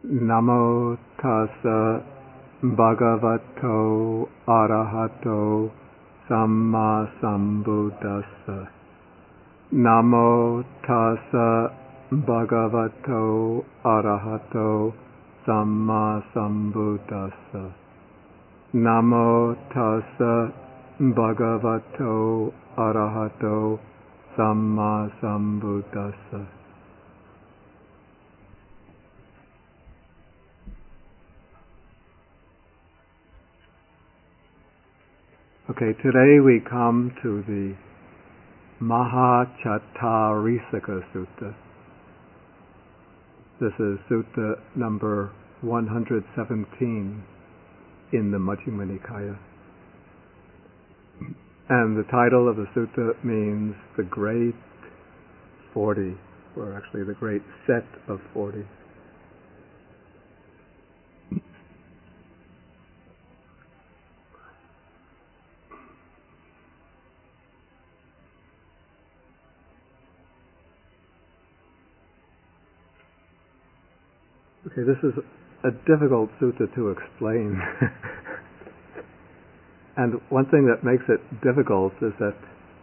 Namo tassa bhagavato arahato samma sambuddhassa. Namo tassa bhagavato arahato samma sambuddhassa. Namo tassa bhagavato arahato samma sambuddhassa. Okay, today we come to the Mahachattarisaka Sutta. This is Sutta number 117 in the Majjhima Nikaya. And the title of the sutta means the Great 40, or actually the Great Set of 40. Okay, this is a difficult sutta to explain. And one thing that makes it difficult is that,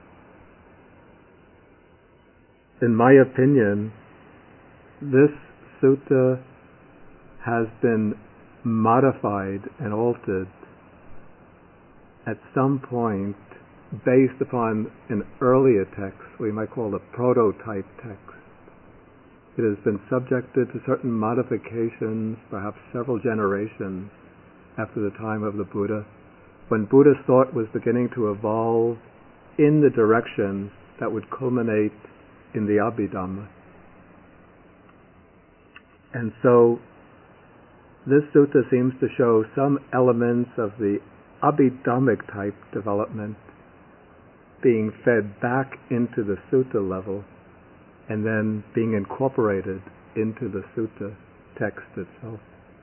in my opinion, this sutta has been modified and altered at some point based upon an earlier text we might call a prototype text. It has been subjected to certain modifications, perhaps several generations after the time of the Buddha, when Buddha's thought was beginning to evolve in the direction that would culminate in the Abhidhamma. And so this sutta seems to show some elements of the Abhidhammic type development being fed back into the sutta level and then being incorporated into the sutta text itself.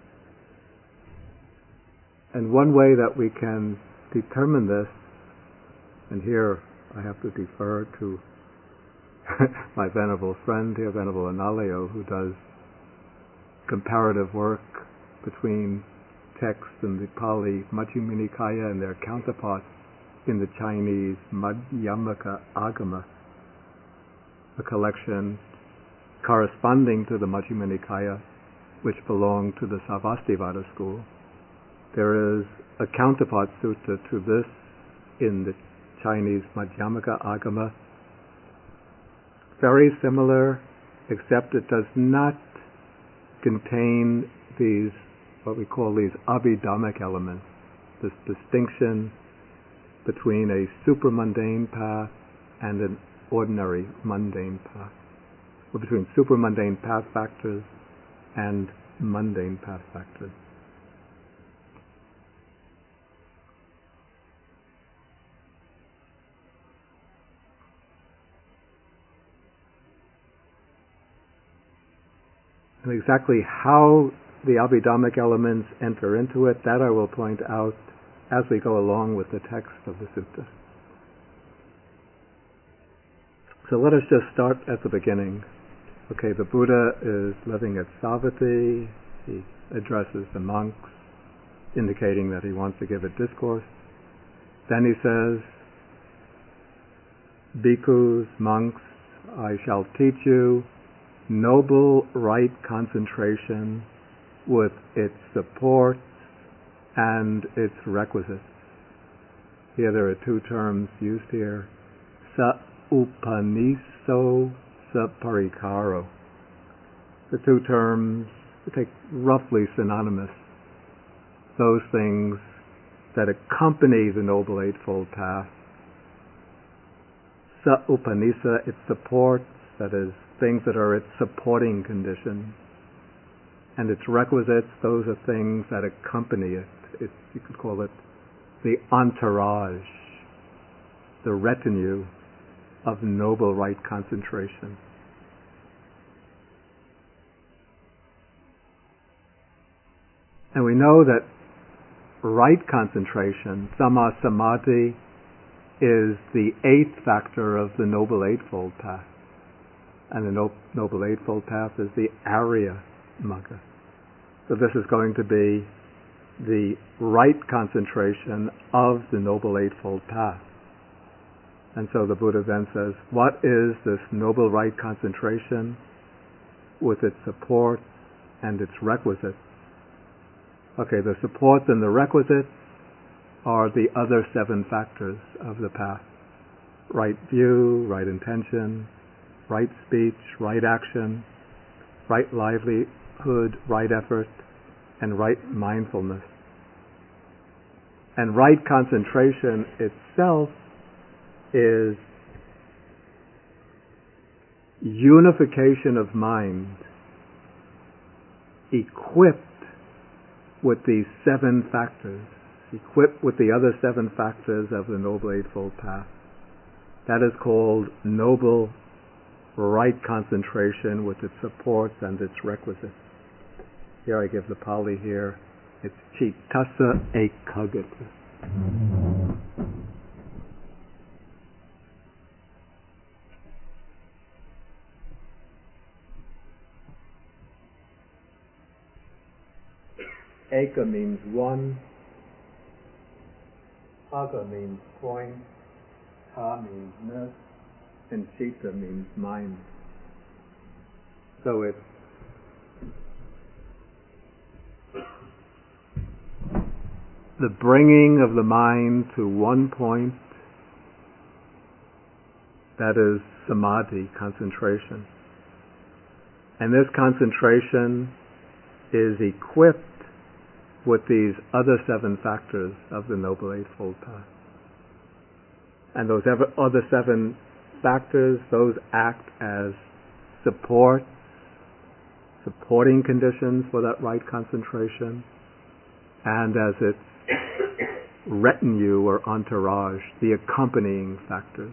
And one way that we can determine this, and here I have to defer to my venerable friend here, Venerable Analayo, who does comparative work between texts in the Pali Majjhima Nikaya and their counterparts in the Chinese Madhyamaka Agama, a collection corresponding to the Majjhima Nikaya, which belonged to the Sarvastivada school. There is a counterpart sutta to this in the Chinese Madhyamaka Agama, very similar, except it does not contain these, what we call these Abhidhammic elements, this distinction between a supramundane path and an ordinary mundane path, or between supramundane path factors and mundane path factors. And exactly how the Abhidhammic elements enter into it, that I will point out as we go along with the text of the sutta. So let us just start at the beginning. Okay, the Buddha is living at Savatthi. He addresses the monks, indicating that he wants to give a discourse. Then he says, "Bhikkhus, monks, I shall teach you noble right concentration with its supports and its requisites." Here there are two terms used here, sa upaniso, sa parikaro. The two terms take roughly synonymous. Those things that accompany the Noble Eightfold Path. Sa upanisa, its supports, that is, things that are its supporting conditions. And its requisites, those are things that accompany it. You could call it the entourage, the retinue of noble right concentration. And we know that right concentration, samma samadhi, is the eighth factor of the Noble Eightfold Path. And the Noble Eightfold Path is the Arya Magga. So this is going to be the right concentration of the Noble Eightfold Path. And so the Buddha then says, what is this Noble Right concentration with its support and its requisites? Okay, the supports and the requisites are the other 7 factors of the path. Right view, right intention, right speech, right action, right livelihood, right effort, and right mindfulness. And right concentration itself is unification of mind equipped with these 7 factors, equipped with the other 7 factors of the Noble Eightfold Path. That is called noble right concentration with its supports and its requisites. Here I give the Pali here. It's Chittassa Ekaggata. Eka means one, Agga means point, Ta means ness, and Chitta means mind. So it's the bringing of the mind to one point, that is samadhi, concentration. And this concentration is equipped with these other 7 factors of the Noble Eightfold Path. And those other 7 factors, those act as supporting conditions for that right concentration, and as its retinue or entourage, the accompanying factors.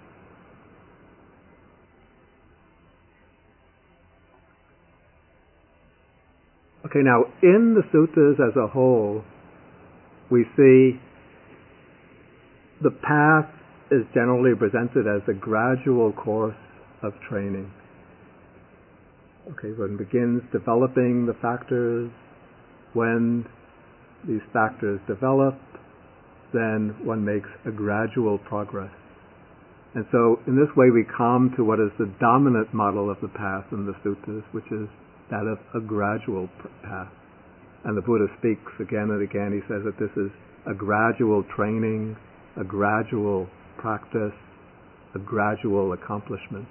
Okay, now in the suttas as a whole, we see the path is generally presented as a gradual course of training. Okay, one begins developing the factors. When these factors develop, then one makes a gradual progress. And so in this way we come to what is the dominant model of the path in the suttas, which is that of a gradual path. And the Buddha speaks again and again. He says that this is a gradual training, a gradual practice, a gradual accomplishment.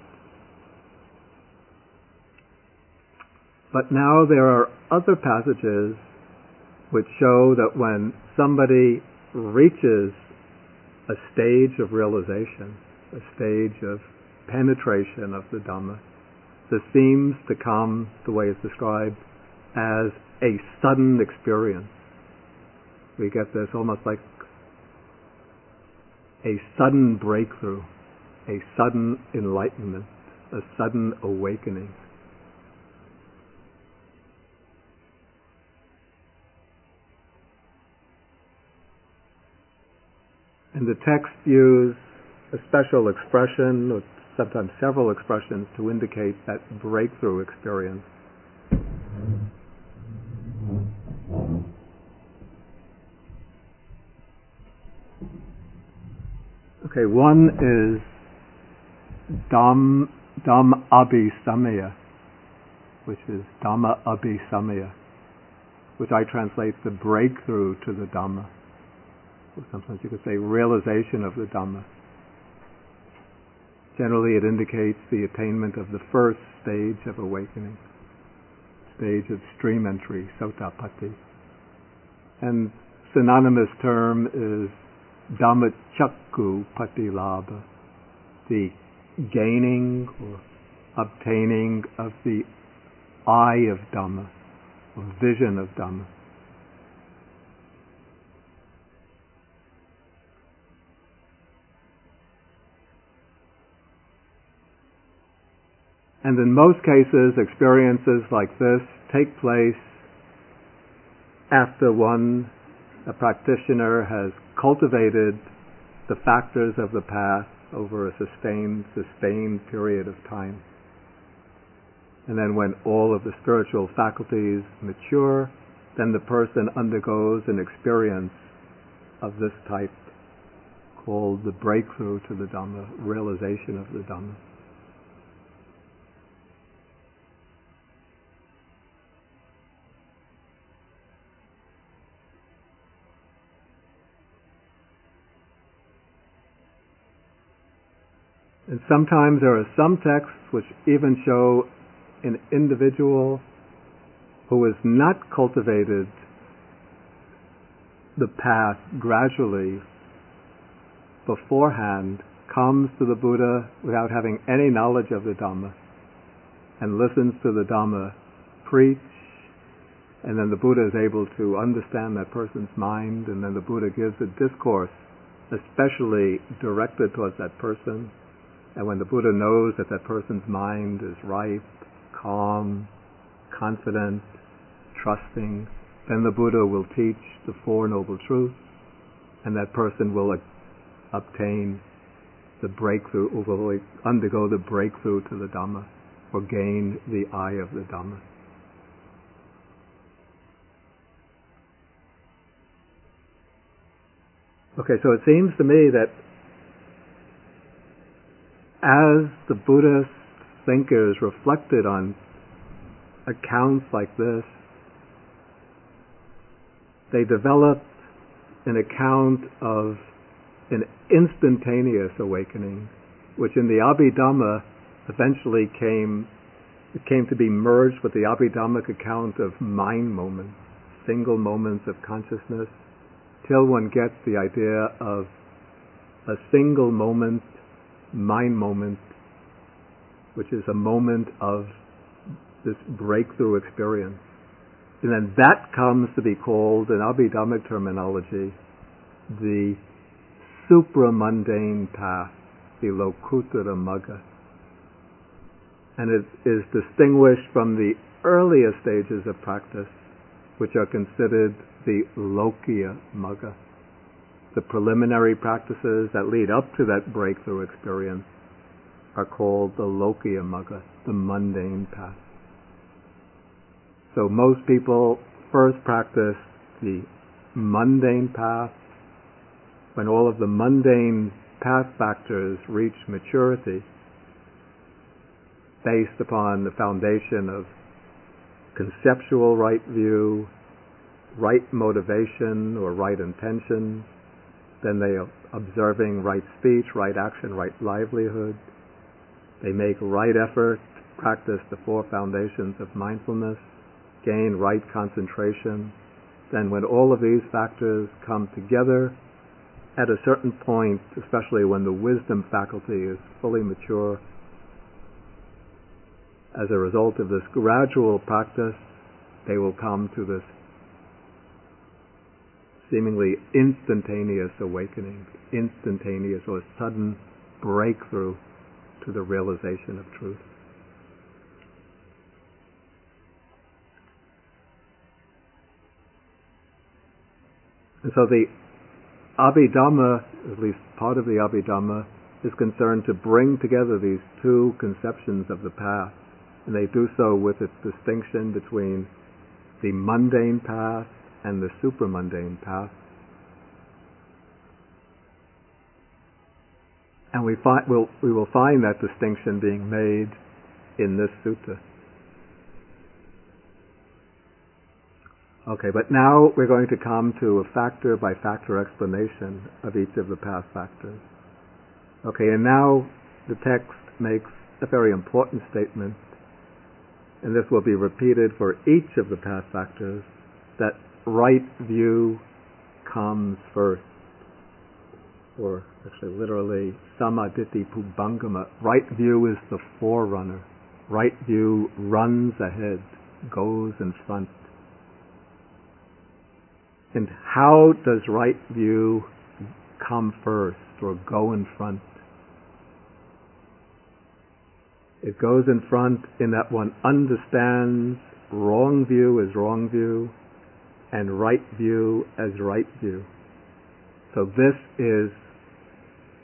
But now there are other passages which show that when somebody reaches a stage of realization, a stage of penetration of the Dhamma, this seems to come, the way it's described, as a sudden experience. We get this almost like a sudden breakthrough, a sudden enlightenment, a sudden awakening. And the texts use a special expression, or sometimes several expressions, to indicate that breakthrough experience. Okay, one is Dham Abhisamaya, which is Dhamma Abhisamaya, which I translate the breakthrough to the Dhamma. Or sometimes you could say realization of the Dhamma. Generally it indicates the attainment of the first stage of awakening, stage of stream entry, Sotapatti. And synonymous term is Dhammachakku Patilabha, the gaining or obtaining of the eye of Dhamma, or vision of Dhamma. And in most cases, experiences like this take place after a practitioner has cultivated the factors of the path over a sustained period of time. And then when all of the spiritual faculties mature, then the person undergoes an experience of this type called the breakthrough to the Dhamma, realization of the Dhamma. And sometimes there are some texts which even show an individual who has not cultivated the path gradually beforehand, comes to the Buddha without having any knowledge of the Dhamma and listens to the Dhamma preach, and then the Buddha is able to understand that person's mind, and then the Buddha gives a discourse especially directed towards that person. And when the Buddha knows that that person's mind is ripe, calm, confident, trusting, then the Buddha will teach the Four Noble Truths, and that person will obtain the breakthrough, or will undergo the breakthrough to the Dhamma, or gain the eye of the Dhamma. Okay, so it seems to me that as the Buddhist thinkers reflected on accounts like this, they developed an account of an instantaneous awakening, which in the Abhidhamma eventually came to be merged with the Abhidhammic account of mind moments, single moments of consciousness, till one gets the idea of a single moment, mind moment, which is a moment of this breakthrough experience. And then that comes to be called, in Abhidhammic terminology, the supramundane path, the Lokuttara Magga. And it is distinguished from the earlier stages of practice, which are considered the Lokiya Magga. The preliminary practices that lead up to that breakthrough experience are called the Lokiya Magga, the mundane path. So most people first practice the mundane path. When all of the mundane path factors reach maturity, based upon the foundation of conceptual right view, right motivation or right intention, then they are observing right speech, right action, right livelihood. They make right effort, practice the four foundations of mindfulness, gain right concentration. Then when all of these factors come together, at a certain point, especially when the wisdom faculty is fully mature, as a result of this gradual practice, they will come to this seemingly instantaneous awakening, instantaneous or sudden breakthrough to the realization of truth. And so the Abhidhamma, at least part of the Abhidhamma, is concerned to bring together these two conceptions of the path. And they do so with its distinction between the mundane path and the supramundane path. And we will find that distinction being made in this sutta. Okay, but now we're going to come to a factor by factor explanation of each of the path factors. Okay, and now the text makes a very important statement, and this will be repeated for each of the path factors, that right view comes first. Or actually literally, samaditthi pubbangama. Right view is the forerunner. Right view runs ahead, goes in front. And how does right view come first or go in front? It goes in front in that one understands wrong view as wrong view and right view as right view. So this is,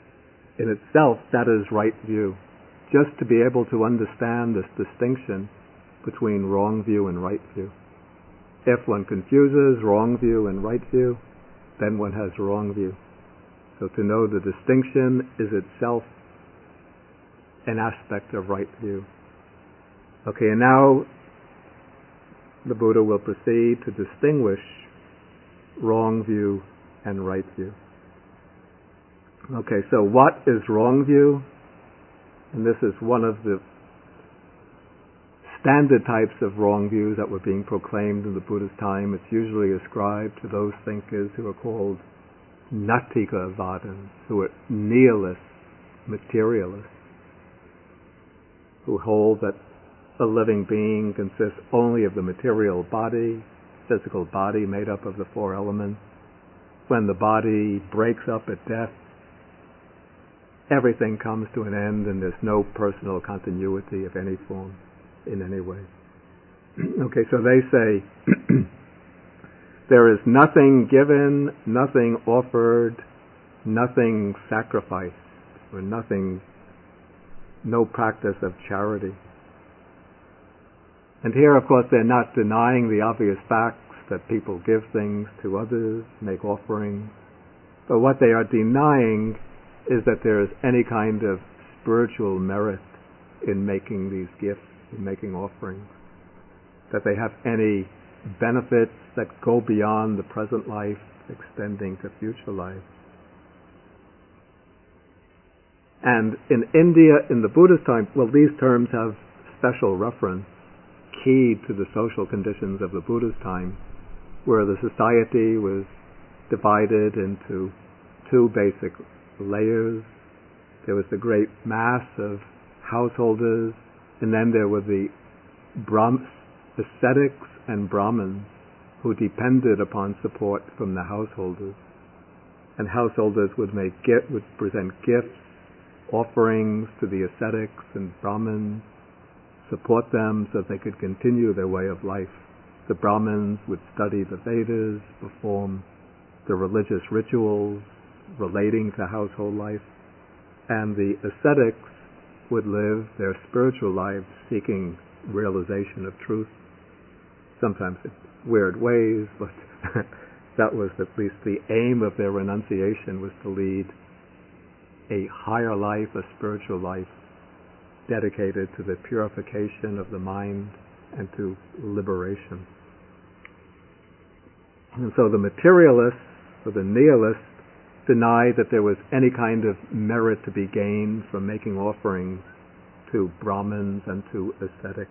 in itself, that is right view. Just to be able to understand this distinction between wrong view and right view. If one confuses wrong view and right view, then one has wrong view. So to know the distinction is itself an aspect of right view. Okay, and now the Buddha will proceed to distinguish wrong view and right view. Okay, so what is wrong view? And this is one of the standard types of wrong views that were being proclaimed in the Buddha's time. It's usually ascribed to those thinkers who are called Natthikavadins, who are nihilists, materialists, who hold that a living being consists only of the material body, physical body made up of the four elements. When the body breaks up at death, everything comes to an end and there's no personal continuity of any form in any way. Okay, so they say there is nothing given, nothing offered, nothing sacrificed, or nothing, no practice of charity. And here, of course, they're not denying the obvious facts that people give things to others, make offerings, but what they are denying is that there is any kind of spiritual merit in making these gifts, in making offerings, that they have any benefits that go beyond the present life, extending to future life. And in India, in the Buddhist time, well, these terms have special reference, keyed to the social conditions of the Buddha's time, where the society was divided into two basic layers. There was the great mass of householders, and then there were the ascetics and Brahmins who depended upon support from the householders. And householders would present gifts, offerings to the ascetics and Brahmins, support them so that they could continue their way of life. The Brahmins would study the Vedas, perform the religious rituals relating to household life, and the ascetics would live their spiritual lives seeking realization of truth, sometimes in weird ways, but that was at least the aim of their renunciation, was to lead a higher life, a spiritual life, dedicated to the purification of the mind and to liberation. And so the materialists, or the nihilists, denied that there was any kind of merit to be gained from making offerings to Brahmins and to ascetics.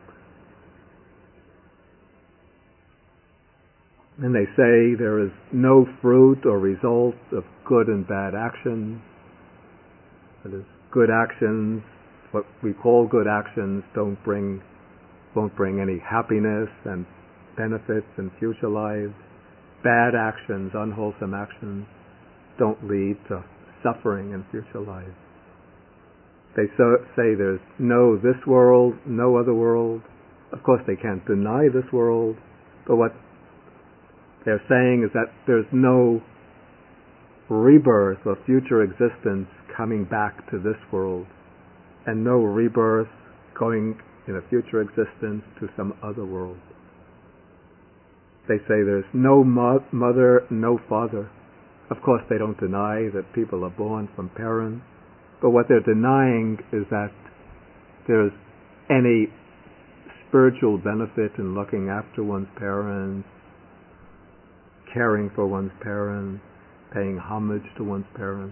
And they say there is no fruit or result of good and bad actions. That is, good actions, what we call good actions, won't bring any happiness and benefits in future lives. Bad actions, unwholesome actions, don't lead to suffering in future lives. They say there's no this world, no other world. Of course, they can't deny this world, but what they're saying is that there's no rebirth or future existence coming back to this world, and no rebirth going in a future existence to some other world. They say there's no mother, no father. Of course, they don't deny that people are born from parents, but what they're denying is that there's any spiritual benefit in looking after one's parents, caring for one's parents, paying homage to one's parents.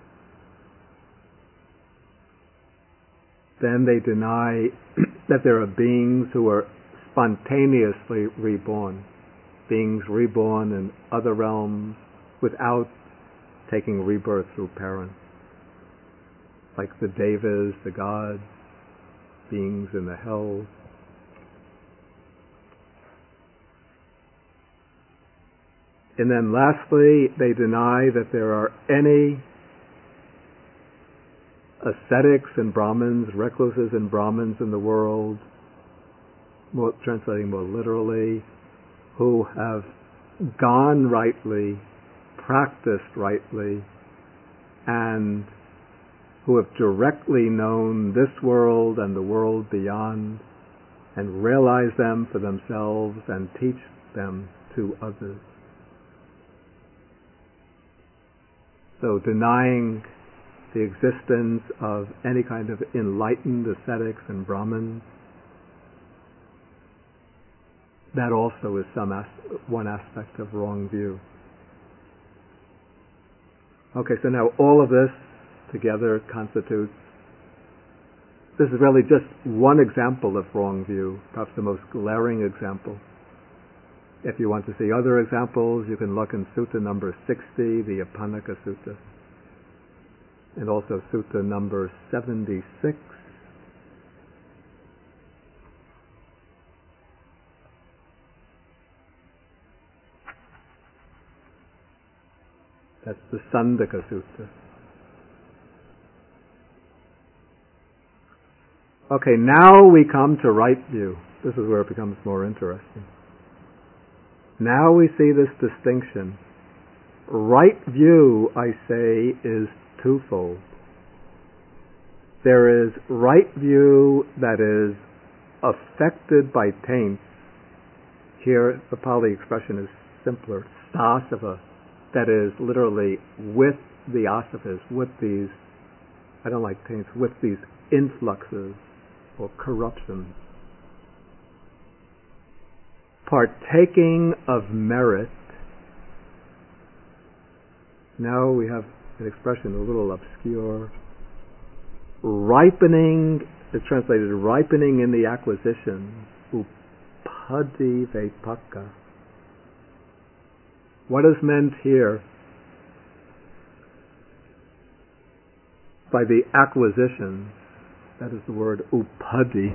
Then they deny that there are beings who are spontaneously reborn, beings reborn in other realms without taking rebirth through parents, like the devas, the gods, beings in the hells. And then lastly, they deny that there are any ascetics and Brahmins, recluses and Brahmins in the world, translating more literally, who have gone rightly, practiced rightly, and who have directly known this world and the world beyond, and realize them for themselves and teach them to others. So denying the existence of any kind of enlightened ascetics and Brahmins, that also is one aspect of wrong view. Okay, so now all of this together constitutes, this is really just one example of wrong view, perhaps the most glaring example. If you want to see other examples, you can look in Sutta number 60, the Apanaka Sutta, and also Sutta number 76. That's the Sandaka Sutta. Okay, now we come to right view. This is where it becomes more interesting. Now we see this distinction. Right view, I say, is twofold. There is right view that is affected by taints. Here the Pali expression is simpler, sasava, that is literally with the asavas, with these, I don't like taints, with these influxes or corruptions. Partaking of merit. Now we have an expression a little obscure. Ripening is translated ripening in the acquisition. Upadhi vepaka. What is meant here by the acquisition? That is the word upadhi.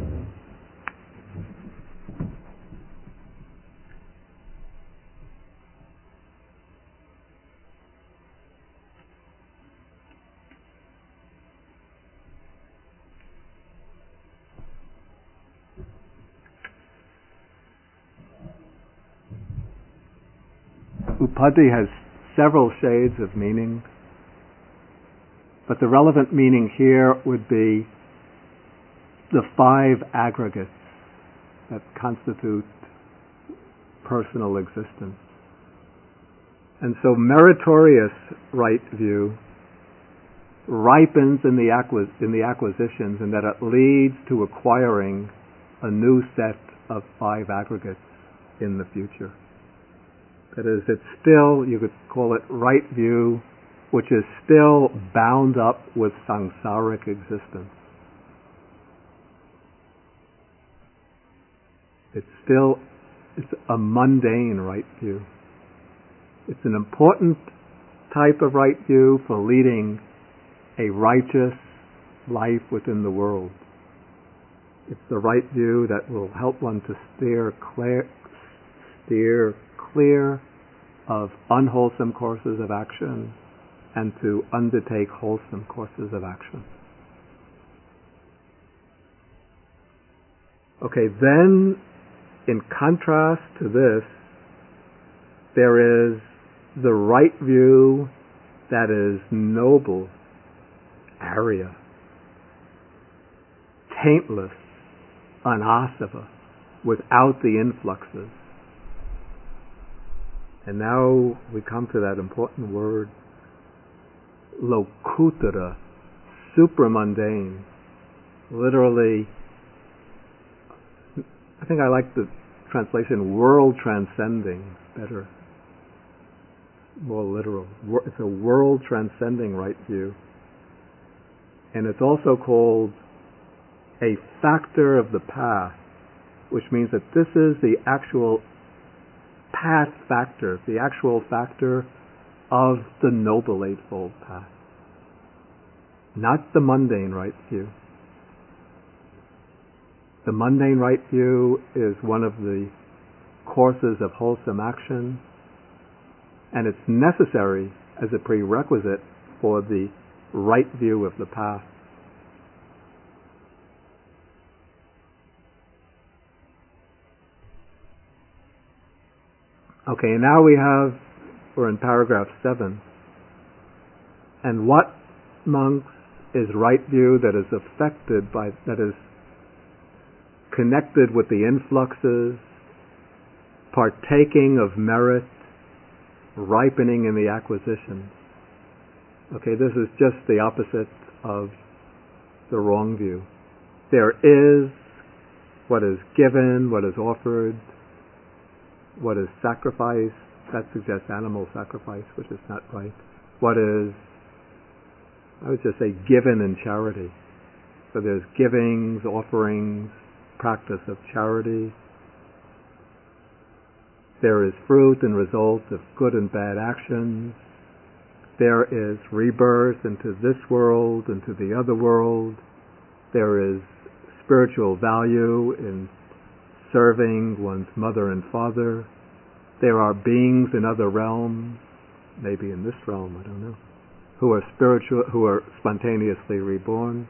Upadhi has several shades of meaning, but the relevant meaning here would be the 5 aggregates that constitute personal existence. And so meritorious right view ripens in the acquisitions, and that it leads to acquiring a new set of 5 aggregates in the future. That is, it's still, you could call it right view, which is still bound up with samsaric existence. It's a mundane right view. It's an important type of right view for leading a righteous life within the world. It's the right view that will help one to steer clear of unwholesome courses of action and to undertake wholesome courses of action. Okay, then in contrast to this, there is the right view that is noble, arya, taintless, anasava, without the influxes. And now we come to that important word, lokutara, supramundane. Literally, I think I like the translation world transcending better, more literal. It's a world transcending right view. And it's also called a factor of the path, which means that this is the actual path factor, the actual factor of the Noble Eightfold Path, not the mundane right view. The mundane right view is one of the courses of wholesome action, and it's necessary as a prerequisite for the right view of the path. Okay, and now we're in paragraph 7. And what, monks, is right view that is affected by, that is connected with the influxes, partaking of merit, ripening in the acquisition. Okay, this is just the opposite of the wrong view. There is what is given, what is offered, what is sacrificed. That suggests animal sacrifice, which is not right. What is, I would just say, given in charity. So there's givings, offerings, practice of charity. There is fruit and result of good and bad actions. There is rebirth into this world, into the other world. There is spiritual value in serving one's mother and father. There are beings in other realms, maybe in this realm, I don't know, who are spiritual, who are spontaneously reborn.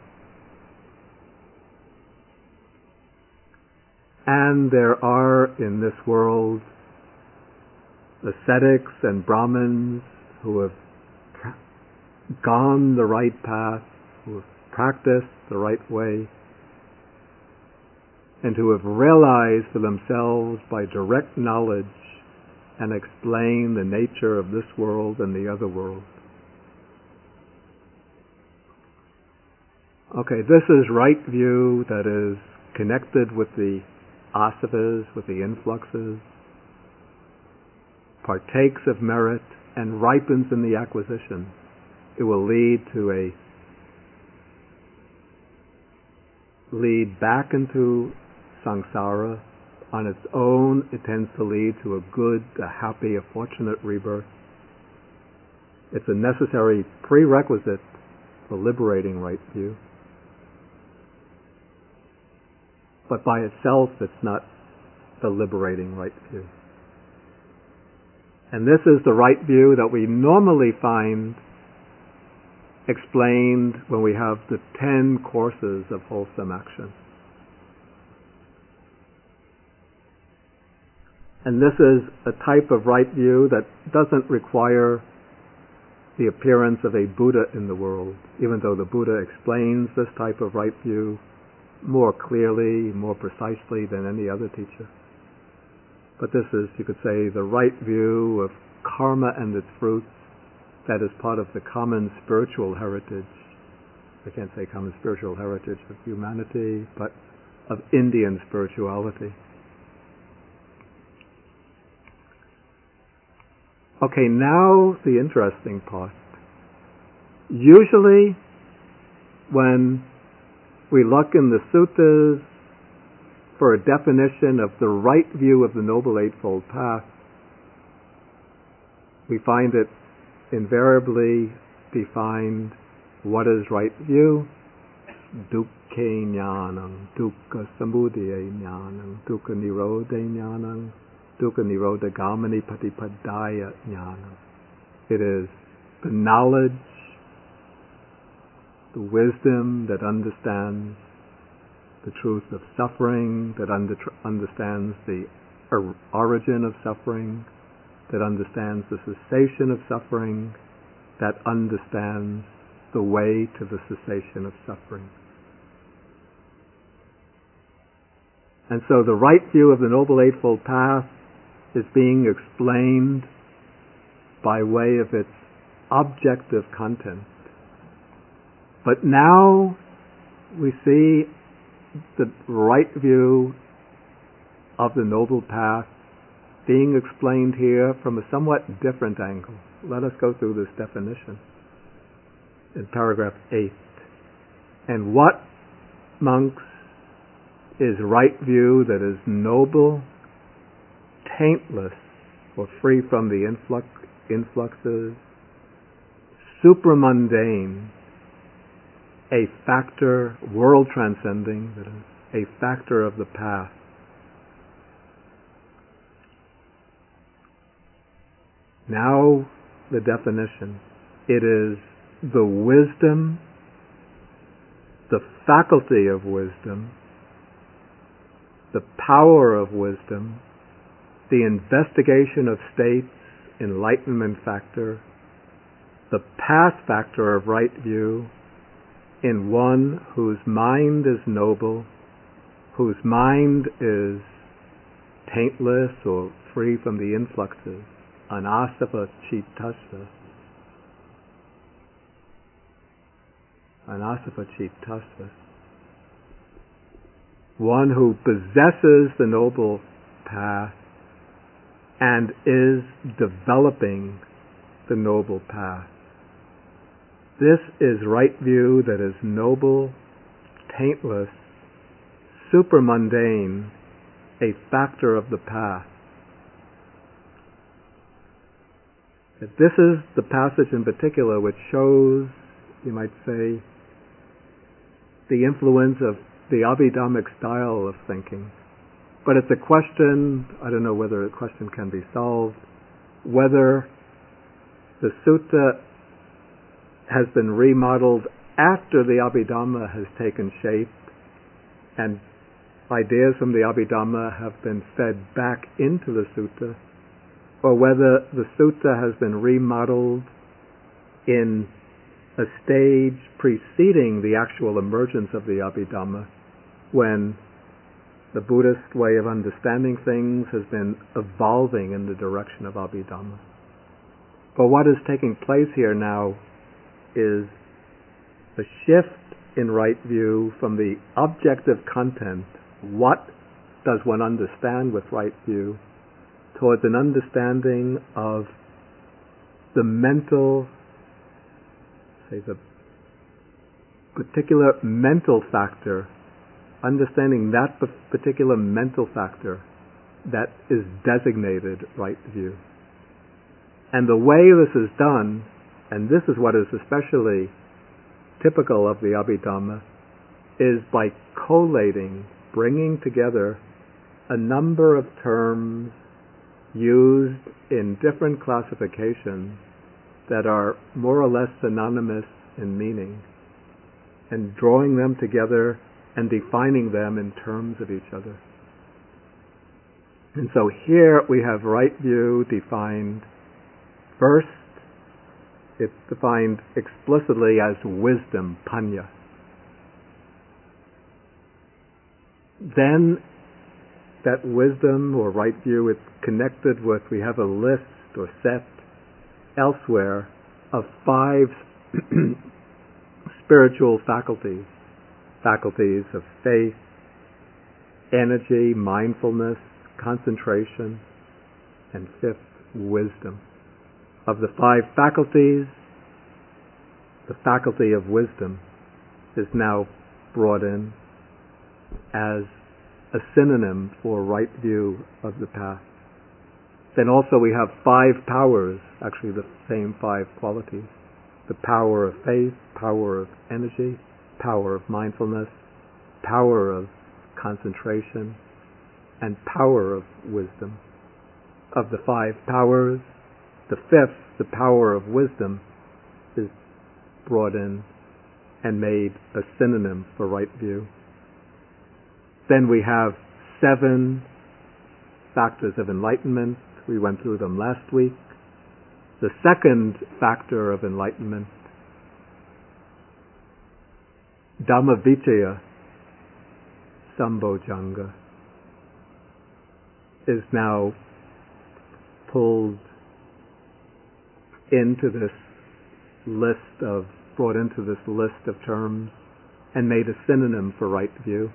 And there are in this world ascetics and Brahmins who have gone the right path, who have practiced the right way, and who have realized for themselves by direct knowledge and explain the nature of this world and the other world. Okay, this is right view that is connected with the asavas, with the influxes, partakes of merit, and ripens in the acquisition. It will lead back into samsara. On its own, it tends to lead to a good, a happy, a fortunate rebirth. It's a necessary prerequisite for liberating right view. But by itself, it's not the liberating right view. And this is the right view that we normally find explained when we have the 10 courses of wholesome action. And this is a type of right view that doesn't require the appearance of a Buddha in the world, even though the Buddha explains this type of right view more clearly, more precisely than any other teacher. But this is, you could say, the right view of karma and its fruits that is part of the common spiritual heritage. I can't say common spiritual heritage of humanity, but of Indian spirituality. Okay, now the interesting part. Usually, when we look in the suttas for a definition of the right view of the Noble Eightfold Path, we find it invariably defined what is right view. Dukkhe jnanam, dukkha samudaya jnanam, dukkha nirodha jnanam, dukkha nirodha gamani patipadaya jnanam. It is the knowledge, the wisdom that understands the truth of suffering, that understands the origin of suffering, that understands the cessation of suffering, that understands the way to the cessation of suffering. And so the right view of the Noble Eightfold Path is being explained by way of its objective content. But now we see the right view of the Noble Path being explained here from a somewhat different angle. Let us go through this definition in paragraph 8. And what, monks, is right view that is noble, taintless, or free from the influxes, supramundane, a factor, world transcending, that is, a factor of the path. Now the definition. It is the wisdom, the faculty of wisdom, the power of wisdom, the investigation of states, enlightenment factor, the path factor of right view, in one whose mind is noble, whose mind is taintless or free from the influxes, anasava chittassa, anasava chittassa, one who possesses the noble path and is developing the noble path. This is right view that is noble, taintless, supramundane, a factor of the path. This is the passage in particular which shows, you might say, the influence of the Abhidhammic style of thinking. But it's a question, I don't know whether a question can be solved, whether the sutta has been remodeled after the Abhidhamma has taken shape and ideas from the Abhidhamma have been fed back into the sutta, or whether the sutta has been remodeled in a stage preceding the actual emergence of the Abhidhamma, when the Buddhist way of understanding things has been evolving in the direction of Abhidhamma. But what is taking place here now is a shift in right view from the objective content, what does one understand with right view, towards an understanding of the mental, say the particular mental factor, understanding that particular mental factor that is designated right view. And the way this is done, and this is what is especially typical of the Abhidhamma, is by collating, bringing together a number of terms used in different classifications that are more or less synonymous in meaning, and drawing them together and defining them in terms of each other. And so here we have right view defined first. It's defined explicitly as wisdom, panya. Then that wisdom or right view, it's connected with, we have a list or set elsewhere of 5 spiritual faculties. Faculties of faith, energy, mindfulness, concentration, and 5th, wisdom. Of the 5 faculties, the faculty of wisdom is now brought in as a synonym for right view of the path. Then also we have 5 powers, actually the same 5 qualities. The power of faith, power of energy, power of mindfulness, power of concentration, and power of wisdom. Of the 5 powers, the 5th, the power of wisdom, is brought in and made a synonym for right view. Then we have 7 factors of enlightenment. We went through them last week. The second factor of enlightenment, Dhammavicaya Sambojjhanga, is now pulled into this list of, brought into this list of terms and made a synonym for right view.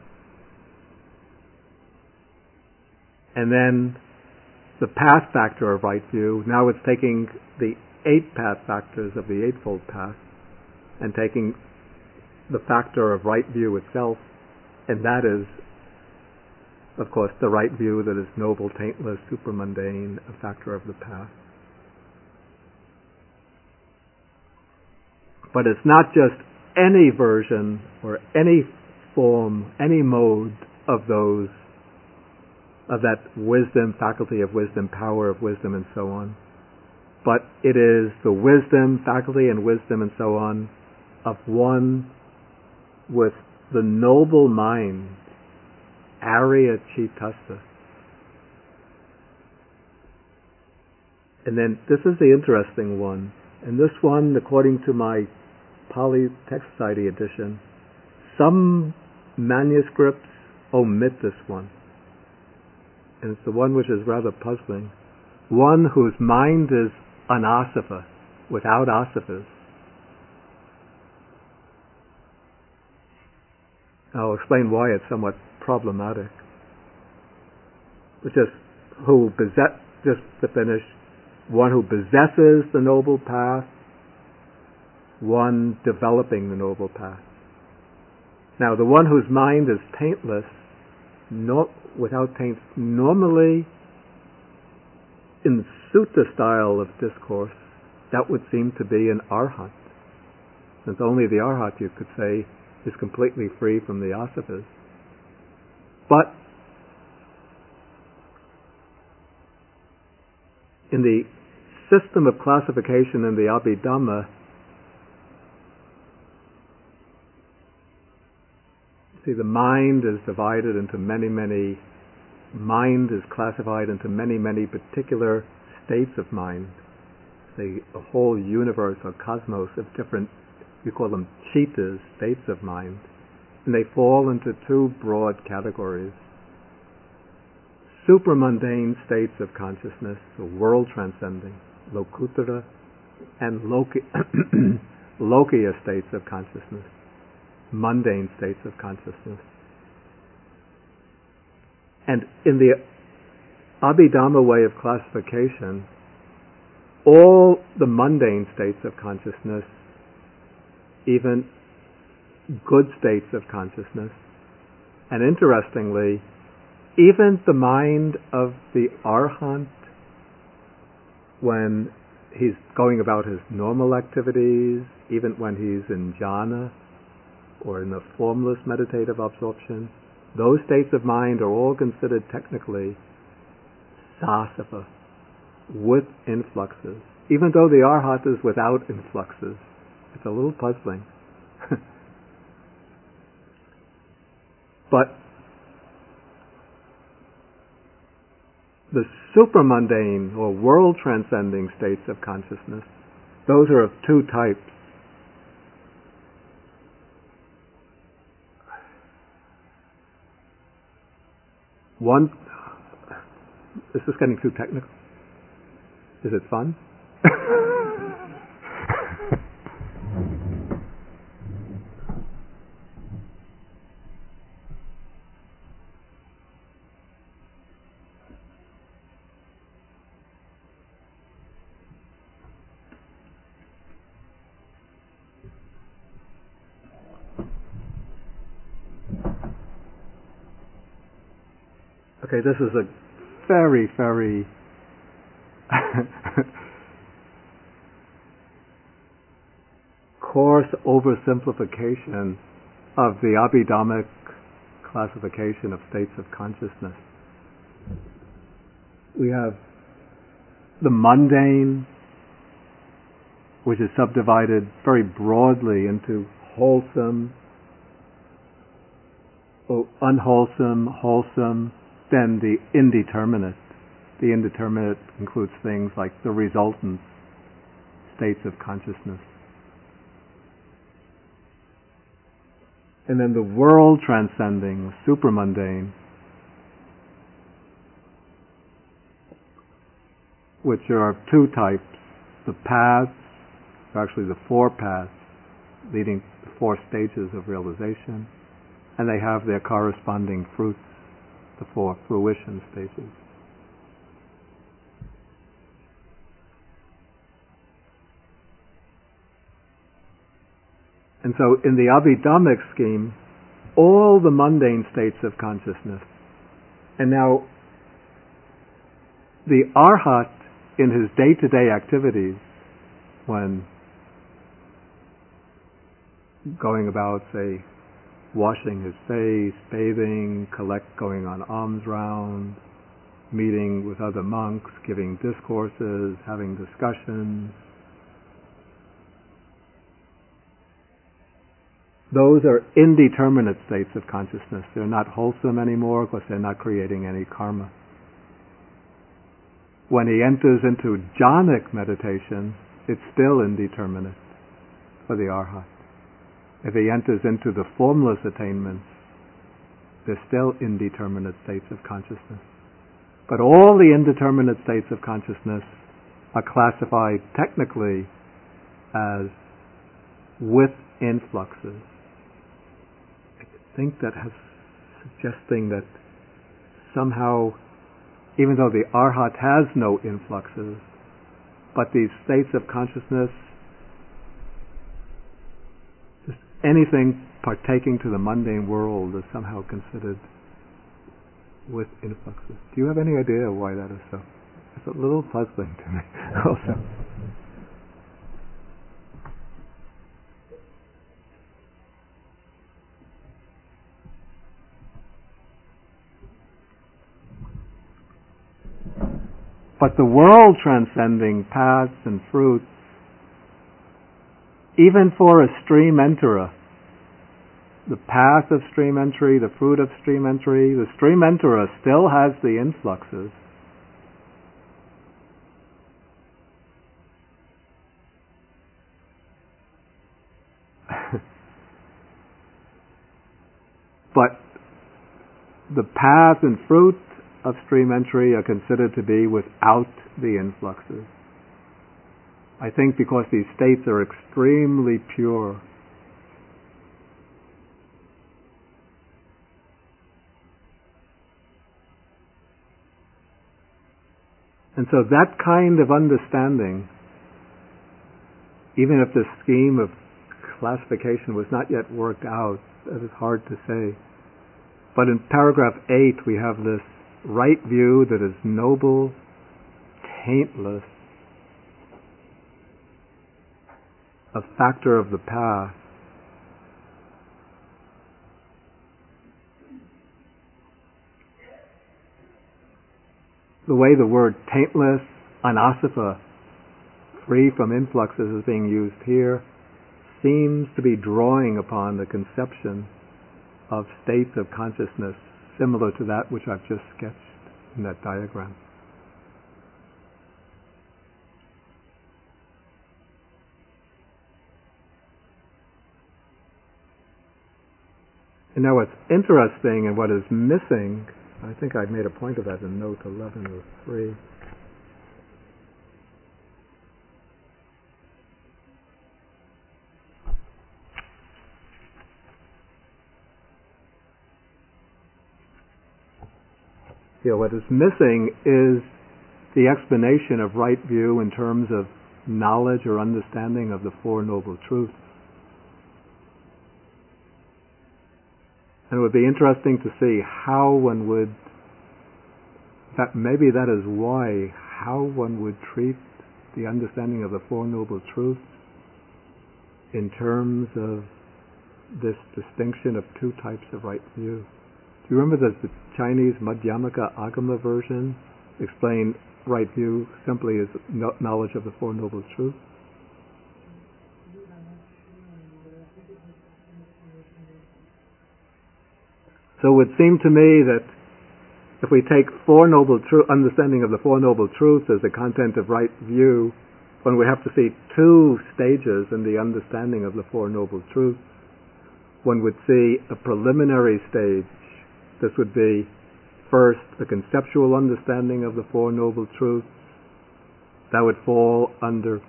And then the path factor of right view, now it's taking the 8 path factors of the Eightfold Path and taking the factor of right view itself, and that is, of course, the right view that is noble, taintless, supramundane, a factor of the path. But it's not just any version or any form, any mode of those, of that wisdom, faculty of wisdom, power of wisdom, and so on. But it is the wisdom, faculty and wisdom, and so on, of one with the noble mind, Arya Chittassa. And then this is the interesting one. And this one, according to my Pali Text Society edition, some manuscripts omit this one. And it's the one which is rather puzzling. One whose mind is anasava, without asavas. I'll explain why it's somewhat problematic. But just to finish, one who possesses the noble path, one developing the noble path. Now, the one whose mind is taintless, without taints, normally in sutta style of discourse, that would seem to be an arhat. Since only the arhat, you could say, is completely free from the asavas. But in the system of classification in the Abhidhamma, see, the mind is divided into mind is classified into many particular states of mind. Say, a whole universe or cosmos of different, we call them chittas, states of mind. And they fall into two broad categories. Supramundane states of consciousness, the world transcending, lokuttara, and lokiya states of consciousness, mundane states of consciousness. And in the Abhidhamma way of classification, all the mundane states of consciousness, even good states of consciousness, and interestingly, even the mind of the arhat, when he's going about his normal activities, even when he's in jhana or in the formless meditative absorption, those states of mind are all considered technically sasava, with influxes, even though the arhat is without influxes. It's a little puzzling. But the supramundane or world transcending states of consciousness, those are of two types. One, is this getting too technical? Is it fun? Okay, this is a very, very coarse oversimplification of the Abhidhammic classification of states of consciousness. We have the mundane, which is subdivided very broadly into wholesome, unwholesome, wholesome, then the indeterminate. The indeterminate includes things like the resultant states of consciousness. And then the world transcending, supramundane, which are of two types. The paths, actually the four paths, leading to four stages of realization, and they have their corresponding fruits, the four fruition stages. And so in the Abhidhammic scheme, all the mundane states of consciousness, and now the arhat in his day-to-day activities, when going about, say, washing his face, bathing, going on alms rounds, meeting with other monks, giving discourses, having discussions. Those are indeterminate states of consciousness. They're not wholesome anymore because they're not creating any karma. When he enters into jhanic meditation, it's still indeterminate for the arhat. If he enters into the formless attainments, They're still indeterminate states of consciousness. But all the indeterminate states of consciousness are classified technically as with influxes. I think that has suggesting that somehow, even though the Arhat has no influxes, but these states of consciousness, just anything partaking to the mundane world is somehow considered with influxes. Do you have any idea why that is so? It's a little puzzling to me also. But the world transcending paths and fruits, even for a stream enterer, the path of stream entry, the fruit of stream entry, the stream enterer still has the influxes. But the path and fruit of stream entry are considered to be without the influxes. I think because these states are extremely pure. And so that kind of understanding, even if the scheme of classification was not yet worked out, that is hard to say. But in paragraph 8 we have this right view that is noble, taintless, a factor of the path. The way the word taintless, anasapa, free from influxes, is being used here, seems to be drawing upon the conception of states of consciousness similar to that which I've just sketched in that diagram. And now what's interesting and what is missing, I think I made a point of that in note 11 or 3. What is missing is the explanation of right view in terms of knowledge or understanding of the Four Noble Truths. And it would be interesting to see how one would, maybe that is why, how one would treat the understanding of the Four Noble Truths in terms of this distinction of two types of right view. Do you remember that the Chinese Madhyamaka Agama version explained right view simply as knowledge of the Four Noble Truths? So it would seem to me that if we take understanding of the Four Noble Truths as the content of right view, when we have to see two stages in the understanding of the Four Noble Truths, one would see a preliminary stage. This would be first the conceptual understanding of the Four Noble Truths. That would fall under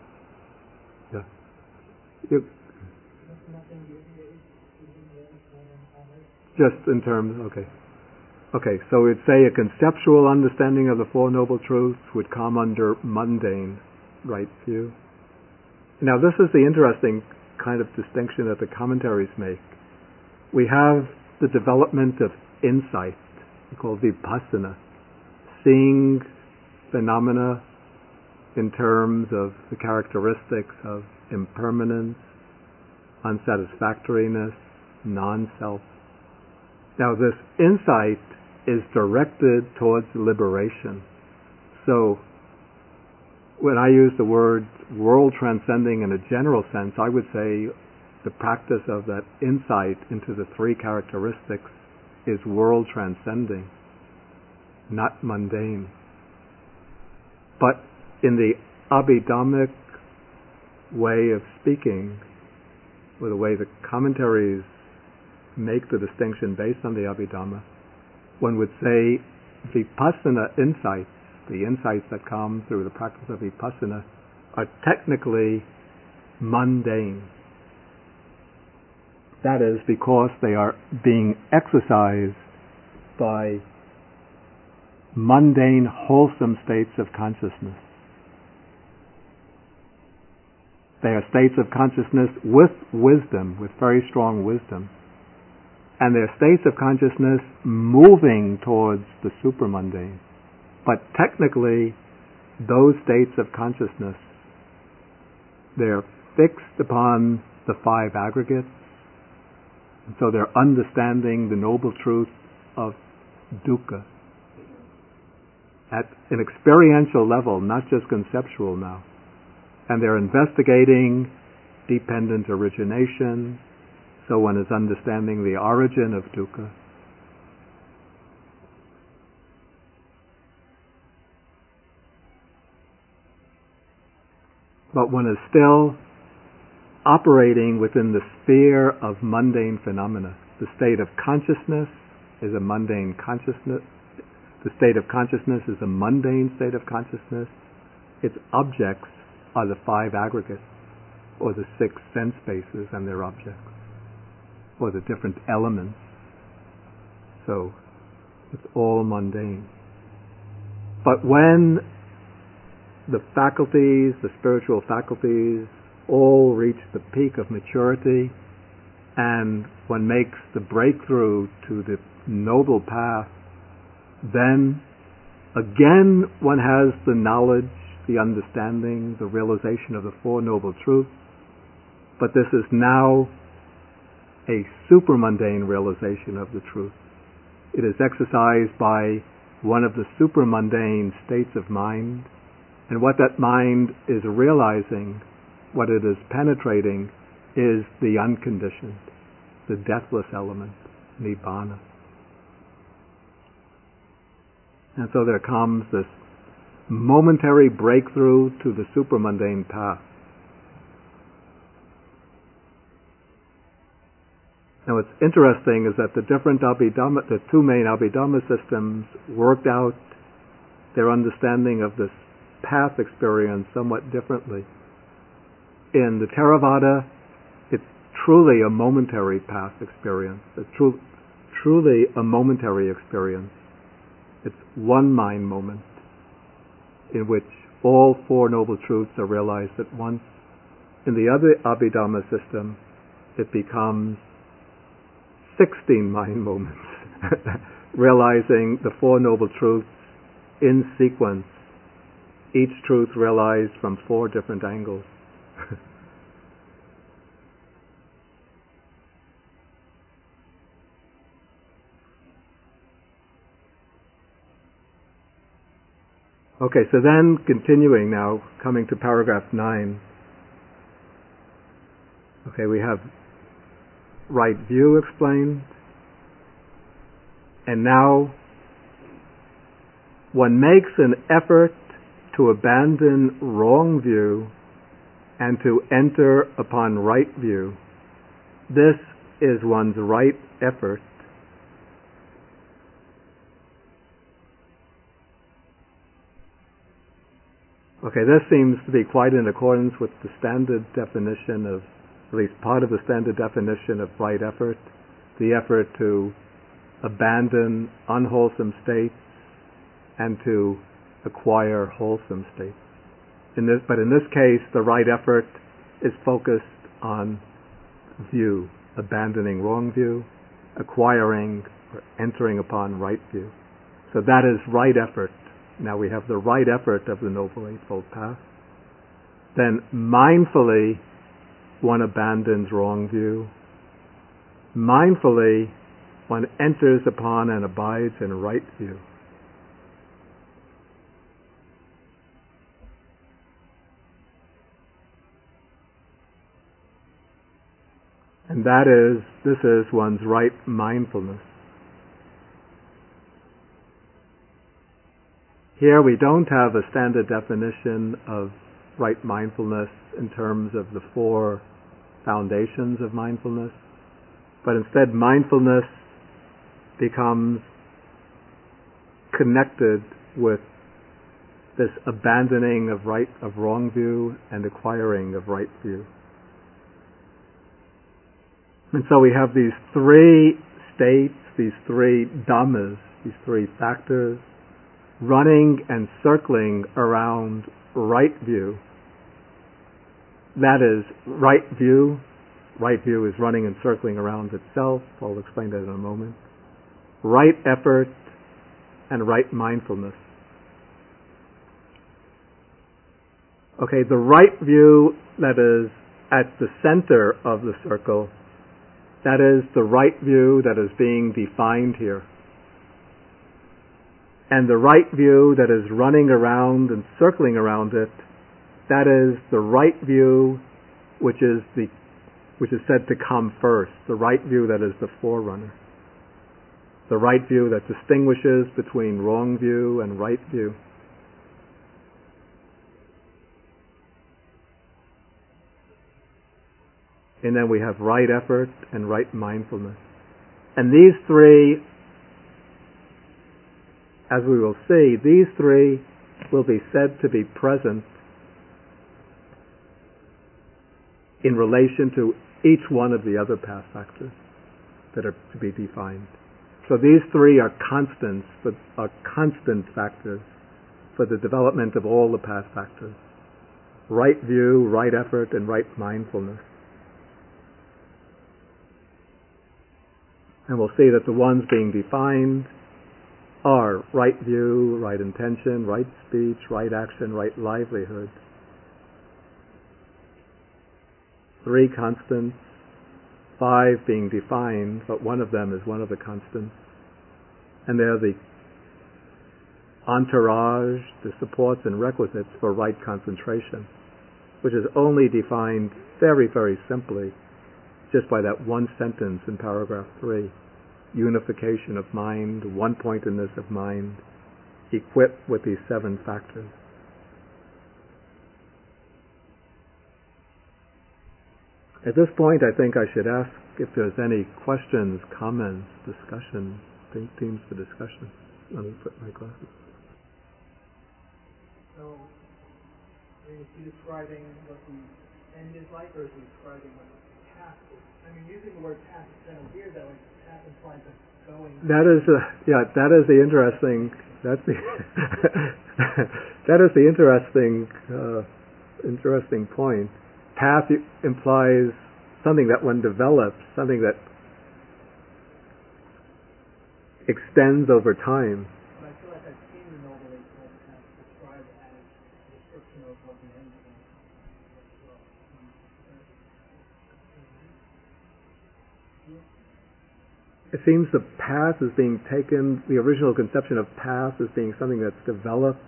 just in terms, okay, so we'd say a conceptual understanding of the Four Noble Truths would come under mundane right view. Now this is the interesting kind of distinction that the commentaries make. We have the development of insight, called vipassana, seeing phenomena in terms of the characteristics of impermanence, unsatisfactoriness, non-self. Now this insight is directed towards liberation. So when I use the word world transcending in a general sense, I would say the practice of that insight into the three characteristics is world transcending, not mundane. But in the Abhidhammic way of speaking, or the way the commentaries make the distinction based on the Abhidhamma, one would say Vipassana insights, the insights that come through the practice of Vipassana, are technically mundane. That is because they are being exercised by mundane, wholesome states of consciousness. They are states of consciousness with wisdom, with very strong wisdom. And they're states of consciousness moving towards the supramundane. But technically, those states of consciousness, they're fixed upon the five aggregates. And so they're understanding the noble truth of dukkha at an experiential level, not just conceptual now. And they're investigating dependent origination, so one is understanding the origin of dukkha. But one is still operating within the sphere of mundane phenomena. The state of consciousness is a mundane consciousness. The state of consciousness is a mundane state of consciousness. Its objects are the five aggregates, or the six sense spaces and their objects, or the different elements. So it's all mundane. But when the faculties, the spiritual faculties, all reach the peak of maturity, and one makes the breakthrough to the noble path, then again one has the knowledge, the understanding, the realization of the Four Noble Truths, but this is now a supramundane realization of the truth. It is exercised by one of the supramundane states of mind, and what that mind is realizing, what it is penetrating, is the unconditioned, the deathless element, Nibbana. And so there comes this momentary breakthrough to the supramundane path. Now what's interesting is that the different Abhidhamma, the two main Abhidhamma systems, worked out their understanding of this path experience somewhat differently. In the Theravada, it's truly a momentary path experience. It's truly a momentary experience. It's one mind moment in which all Four Noble Truths are realized at once. In the other Abhidhamma system, it becomes 16 mind moments, realizing the Four Noble Truths in sequence, each truth realized from four different angles. Okay, so then continuing now, coming to paragraph 9. Okay, we have right view explained, and now one makes an effort to abandon wrong view and to enter upon right view. This is one's right effort. Okay, this seems to be quite in accordance with the standard definition of, at least part of the standard definition of right effort, the effort to abandon unwholesome states and to acquire wholesome states. But in this case, the right effort is focused on view, abandoning wrong view, acquiring or entering upon right view. So that is right effort. Now we have the right effort of the Noble Eightfold Path. Then mindfully, one abandons wrong view. Mindfully, one enters upon and abides in right view. And this is one's right mindfulness. Here we don't have a standard definition of right mindfulness in terms of the four foundations of mindfulness, but instead mindfulness becomes connected with this abandoning of wrong view and acquiring of right view. And so we have these three states, these three dhammas, these three factors, running and circling around right view. That is, right view. Right view is running and circling around itself. I'll explain that in a moment. Right effort and right mindfulness. Okay, the right view that is at the center of the circle, that is the right view that is being defined here. And the right view that is running around and circling around it, that is the right view which is said to come first, the right view that is the forerunner. The right view that distinguishes between wrong view and right view. And then we have right effort and right mindfulness. And these three, as we will see, these three will be said to be present in relation to each one of the other path factors that are to be defined. So these three are constant factors for the development of all the path factors. Right view, right effort, and right mindfulness. And we'll see that the ones being defined are right view, right intention, right speech, right action, right livelihood. Three constants, five being defined, but one of them is one of the constants. And they're the entourage, the supports and requisites for right concentration, which is only defined very, very simply just by that one sentence in paragraph 3. Unification of mind, one-pointedness of mind, equipped with these 7 factors. At this point, I think I should ask if there's any questions, comments, discussion, themes for discussion. Let me put my glasses. So, is he describing what the end is like, or is he describing what the path is? I mean, using the word path is kind of weird, though. Path implies a going. That is the interesting. That is the interesting point. Path implies something that one develops, something that extends over time. But I feel like I've seen the Noble Eightfold Path described as a description of what the end is. It seems the path is being taken, the original conception of path as being something that's developed.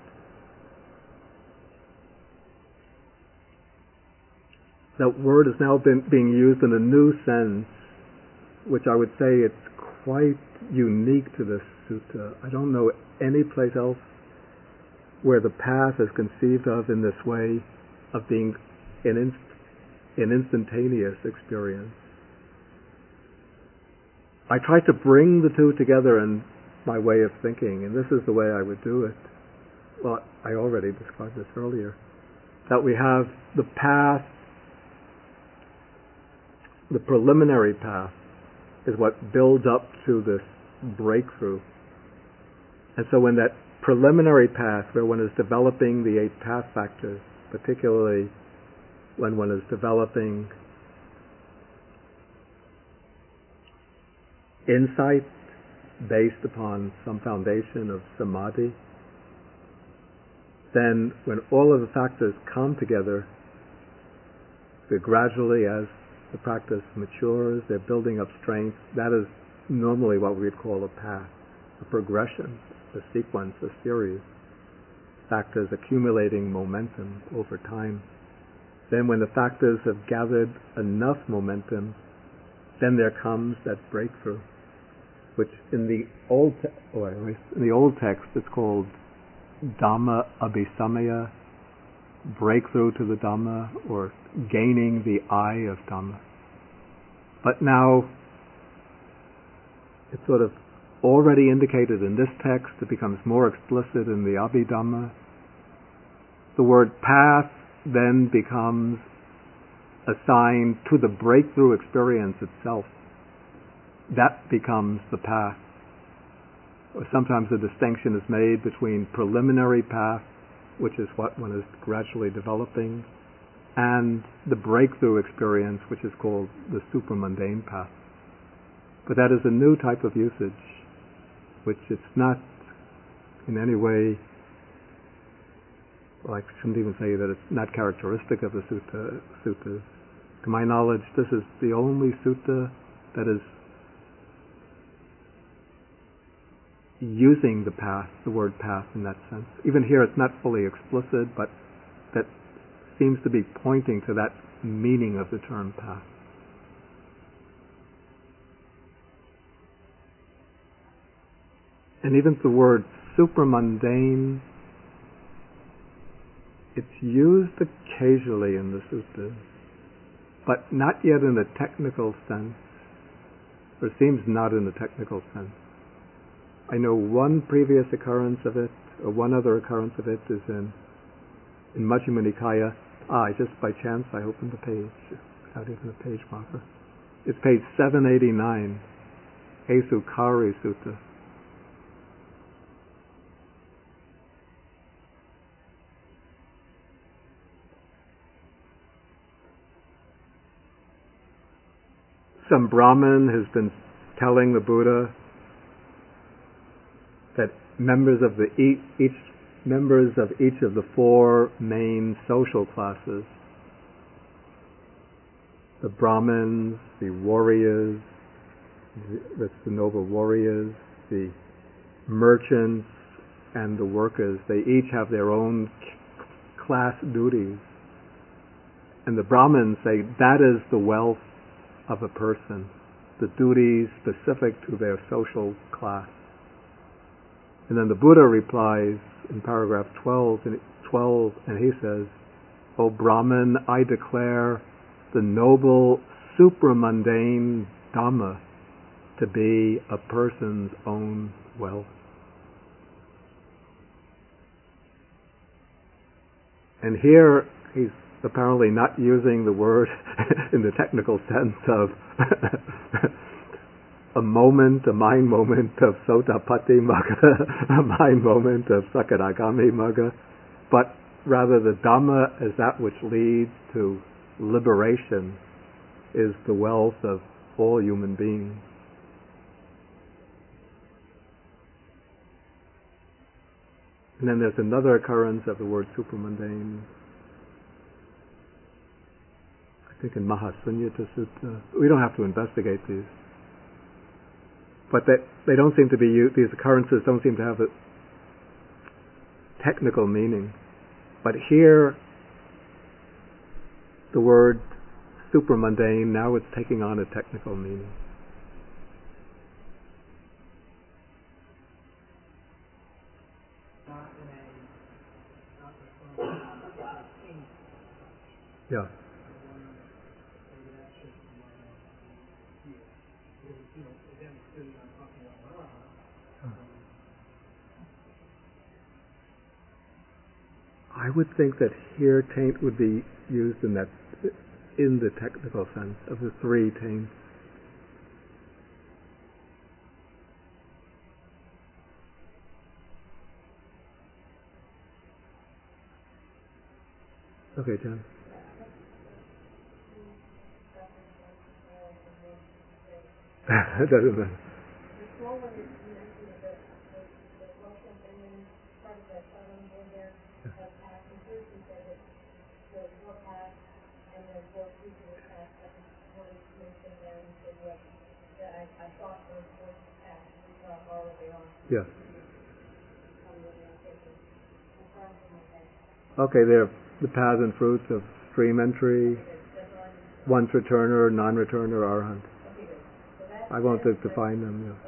That word is now being used in a new sense, which I would say it's quite unique to this sutta. I don't know any place else where the path is conceived of in this way, of being an instantaneous experience. I try to bring the two together in my way of thinking, and this is the way I would do it. Well, I already described this earlier. That we have the path, the preliminary path is what builds up to this breakthrough. And so when that preliminary path, where one is developing the 8 path factors, particularly when one is developing insight based upon some foundation of samadhi, then when all of the factors come together, gradually as the practice matures, they're building up strength. That is normally what we would call a path, a progression, a sequence, a series. Factors accumulating momentum over time. Then when the factors have gathered enough momentum, then there comes that breakthrough, which in the old text it's called Dhamma Abhisamaya, breakthrough to the Dhamma, or gaining the eye of Dhamma. But now It's sort of already indicated in this text. It becomes more explicit in the Abhidhamma. The word path then becomes assigned to the breakthrough experience itself. That becomes the path. Or sometimes a distinction is made between preliminary path, which is what one is gradually developing, and the breakthrough experience, which is called the supramundane path. But that is a new type of usage, which it's not in any way, well, I shouldn't even say that it's not characteristic of the suttas. To my knowledge, this is the only sutta that is using the path, the word path in that sense. Even here it's not fully explicit, but that seems to be pointing to that meaning of the term path. And even the word supramundane, it's used occasionally in the suttas, but not yet in a technical sense, or seems not in a technical sense. I know one previous occurrence of it, or one other occurrence of it is in Majjhima Nikaya. Just by chance I opened the page without even a page marker. It's page 789, Esukari Sutta. Some Brahmin has been telling the Buddha that members of each of the four main social classes, the Brahmins, the warriors, that's the noble warriors, the merchants, and the workers, they each have their own class duties. And the Brahmins say that is the wealth of a person, the duties specific to their social class. And then the Buddha replies in paragraph 12, and he says, "O Brahman, I declare the noble supramundane Dhamma to be a person's own wealth." And here he's apparently not using the word in the technical sense of a mind moment of Sotapatti Magga, a mind moment of Sakadagami Magga, but rather the Dhamma as that which leads to liberation is the wealth of all human beings. And then there's another occurrence of the word supramundane, I think in Mahasunyata Sutta. We don't have to investigate these. But they don't seem to be used, these occurrences don't seem to have a technical meaning. But here, the word supramundane, now it's taking on a technical meaning. Yeah. I would think that here taint would be used in the technical sense of the three taints. Okay, John. It doesn't matter. Yeah. Okay, they're the paths and fruits of stream entry, once returner, non-returner, arahant. I won't define them. Yeah.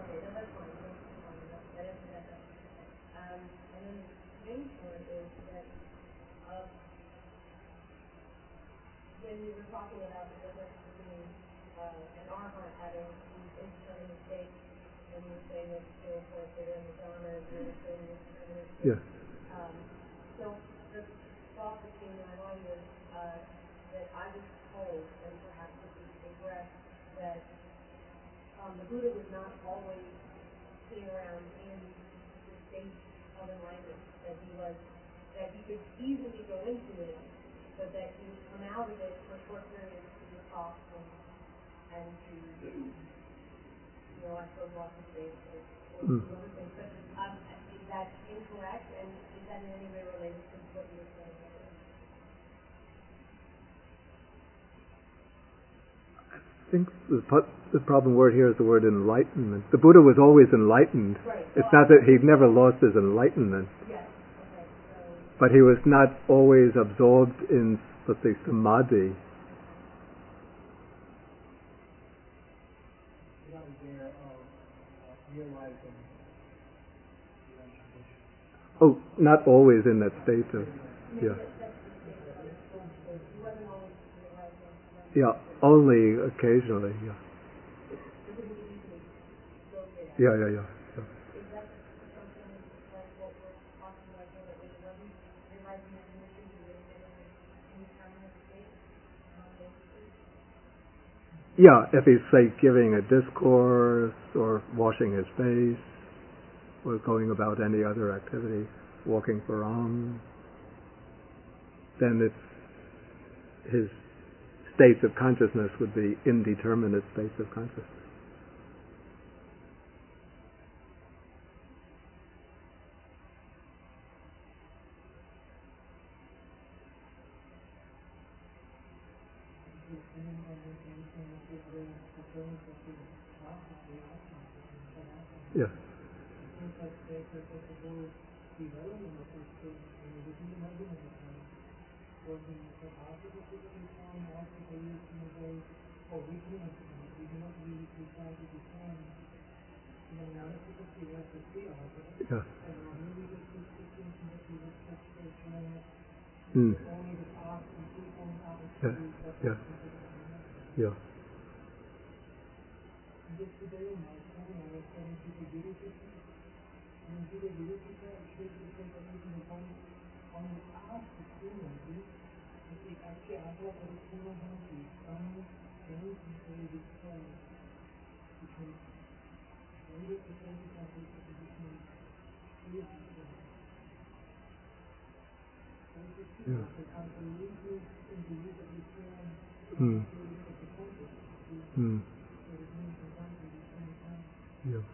when you say that they were collected in Madonna and Anderson and Eminence. Yeah. So the thought that came to my mind was that I was told, and perhaps this is incorrect, that the Buddha was not always sitting around in the state of enlightenment, that he could easily go into it, but that he would come out of it for short periods to detox and to, I suppose, watch his face or do other things. But is that incorrect, and is that in any way related to what you were saying earlier? I think the problem word here is the word enlightenment. The Buddha was always enlightened. Right. It's not that he never lost his enlightenment. Yes. Okay. So. But he was not always absorbed in, let's say, samadhi. Not aware of realizing the unconditional. Oh, not always in that state of, yeah. Yeah, only occasionally, yeah. Yeah. Is that something like what we're talking about here, that when he wasn't realizing the conditions, he would have been in an impermanent state, basically? Yeah, if he's, say, giving a discourse or washing his face or going about any other activity, walking for then it's his states of consciousness would be indeterminate states of consciousness. Yeah. Yeah. Mm. Yeah. Yeah. Yeah. Yesterday on my phone I was telling people video teaching. And in video teaching, it shows you the reason why when you ask the student, if actually habla por el uno y estamos trying to say this story, because later the story is not the position is Yeah. they have to lead you in the use of the film Mm. to the disappointed. Mm. So it means sometimes at the same time. Yeah.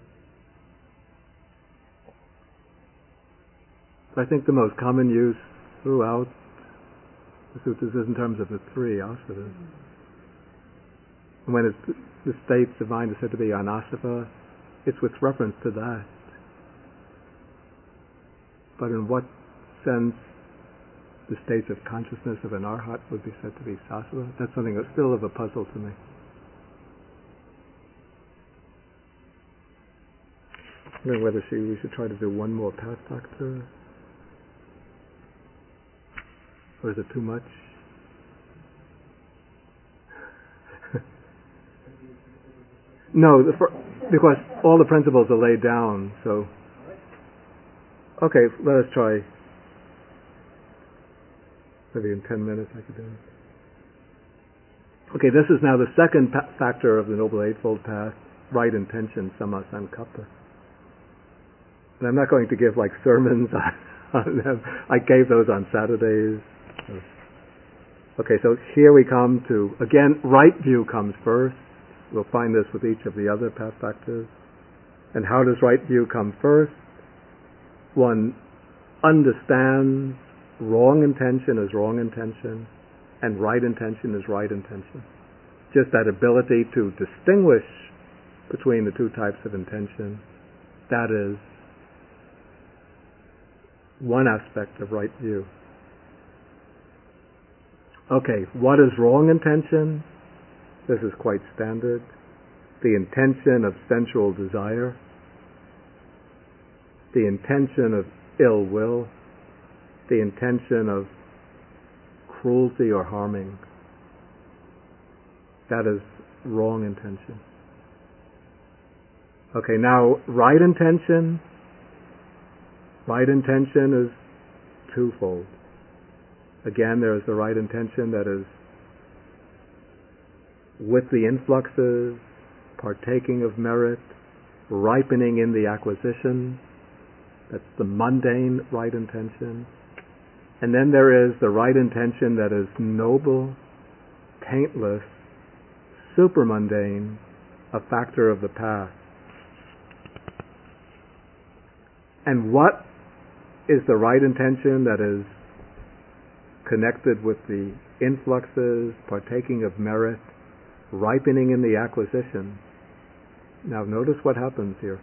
I think the most common use throughout the sutras is in terms of the three asaras. And when it's the states of mind is said to be anasava, it's with reference to that. But in what sense the states of consciousness of an arhat would be said to be sasava? That's something that's still of a puzzle to me. I'm wondering whether we should try to do one more path factor. Or is it too much? No, because all the principles are laid down. So, okay, let us try. Maybe in 10 minutes I could do it. Okay, this is now the second factor of the Noble Eightfold Path, right intention, samma sankappa. And I'm not going to give like sermons on them. I gave those on Saturdays. Okay, so here we come to, again, right view comes first. We'll find this with each of the other path factors. And how does right view come first? One understands wrong intention is wrong intention, and right intention is right intention. Just that ability to distinguish between the two types of intention, that is one aspect of right view. Okay, what is wrong intention? This is quite standard. The intention of sensual desire, the intention of ill will, the intention of cruelty or harming. That is wrong intention. Okay, now right intention is twofold. Again, there is the right intention that is with the influxes, partaking of merit, ripening in the acquisition. That's the mundane right intention. And then there is the right intention that is noble, taintless, supermundane, a factor of the past. And what is the right intention that is connected with the influxes, partaking of merit, ripening in the acquisition? Now notice what happens here.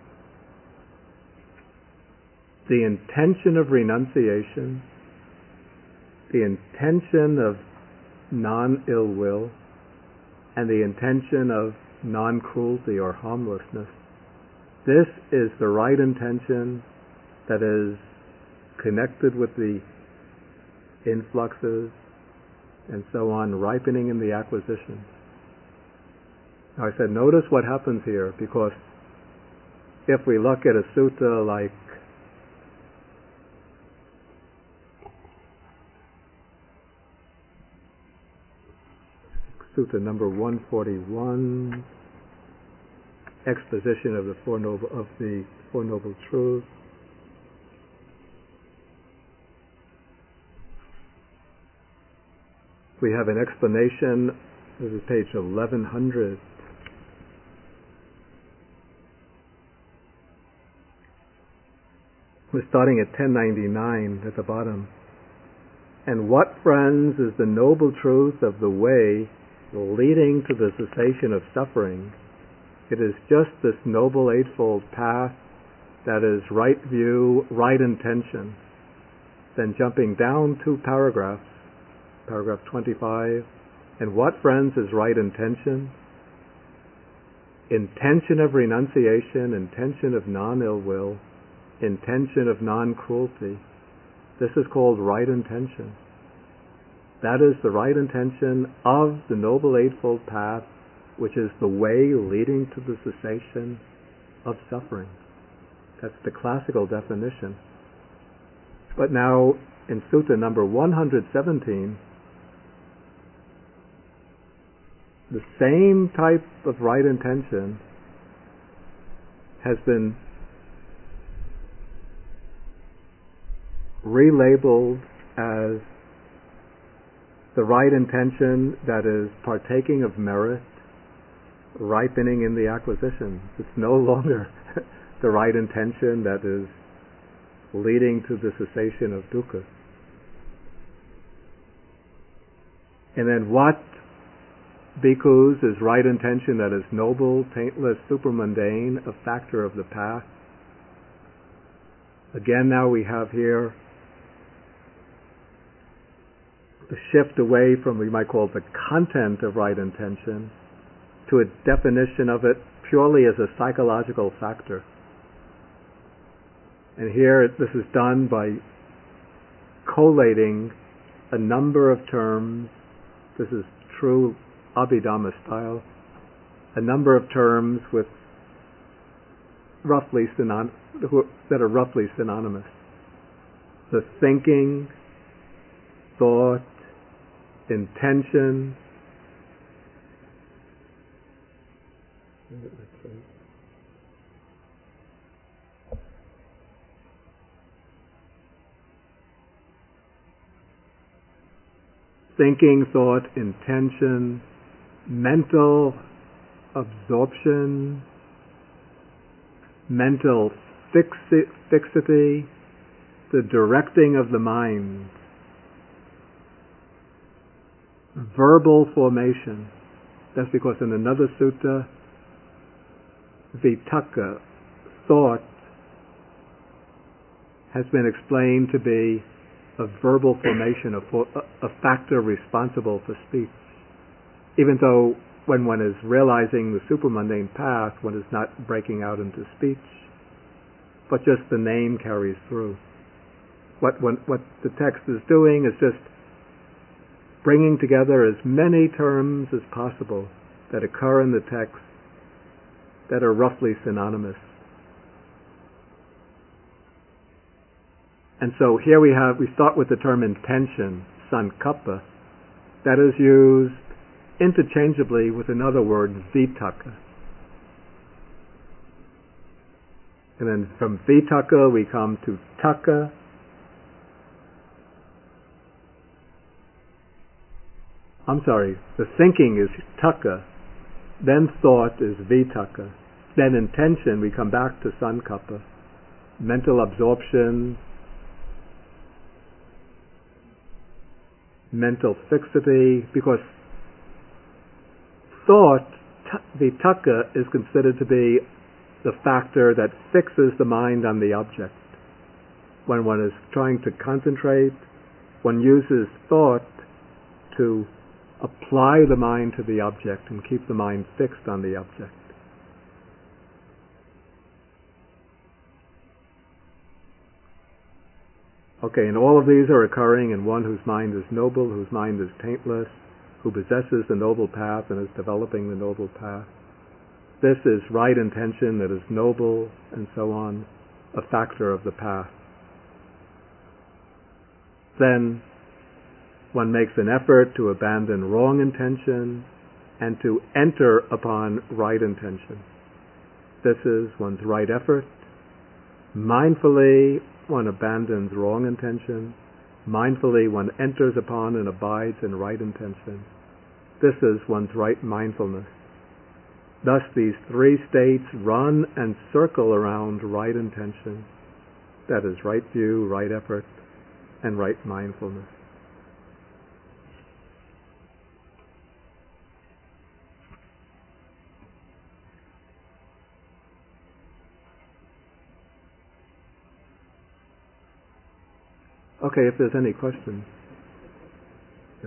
The intention of renunciation, the intention of non-ill will, and the intention of non-cruelty or harmlessness. This is the right intention that is connected with the influxes and so on, ripening in the acquisition. Now I said, notice what happens here, because if we look at a sutta like Sutta number 141, exposition of the Four Noble Truths. We have an explanation. This is page 1100. We're starting at 1099 at the bottom. And what, friends, is the noble truth of the way leading to the cessation of suffering? It is just this noble eightfold path that is right view, right intention. Then jumping down 2 paragraphs, paragraph 25. And what, friends, is right intention? Intention of renunciation, intention of non-ill will, intention of non-cruelty. This is called right intention. That is the right intention of the Noble Eightfold Path, which is the way leading to the cessation of suffering. That's the classical definition. But now, in Sutta number 117, the same type of right intention has been relabeled as the right intention that is partaking of merit, ripening in the acquisition. It's no longer the right intention that is leading to the cessation of dukkha. And then what, bhikkhus, is right intention that is noble, taintless, supermundane, a factor of the path? Again, now we have here the shift away from what we might call the content of right intention to a definition of it purely as a psychological factor. And here this is done by collating a number of terms. This is true Abhidhamma style. A number of terms with that are roughly synonymous. The thinking, thought, intention, thinking, thought, intention, mental absorption, mental fixity, the directing of the mind, verbal formation. That's because in another sutta, vitakka, thought, has been explained to be a verbal formation, a factor responsible for speech. Even though when one is realizing the supermundane path, one is not breaking out into speech, but just the name carries through. What the text is doing is just bringing together as many terms as possible that occur in the text that are roughly synonymous. And so here we start with the term intention, sankappa, that is used interchangeably with another word, vitakka. And then from vitakka we come to takka. The thinking is takka, then thought is vitakka, then intention we come back to sankappa, mental absorption, mental fixity, because thought, vitakka, is considered to be the factor that fixes the mind on the object. When one is trying to concentrate, one uses thought to apply the mind to the object and keep the mind fixed on the object. Okay, and all of these are occurring in one whose mind is noble, whose mind is taintless, who possesses the noble path and is developing the noble path. This is right intention that is noble, and so on, a factor of the path. Then one makes an effort to abandon wrong intention and to enter upon right intention. This is one's right effort. Mindfully, one abandons wrong intention. Mindfully, one enters upon and abides in right intention. This is one's right mindfulness. Thus, these three states run and circle around right intention. That is right view, right effort, and right mindfulness. Okay, if there's any questions. Yeah.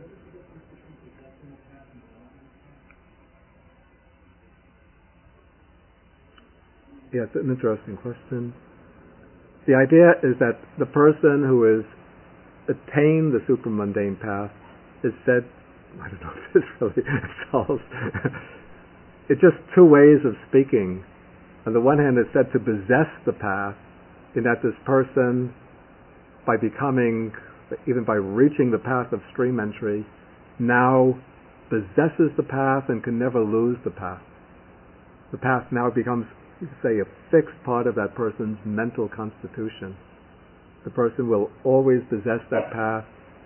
Yeah, it's an interesting question. The idea is that the person who has attained the supramundane path is said, I don't know if this really solves, it's just two ways of speaking. On the one hand, it's said to possess the path, in that this person, by becoming, even by reaching the path of stream entry, now possesses the path and can never lose the path. The path now becomes, say, a fixed part of that person's mental constitution. The person will always possess that path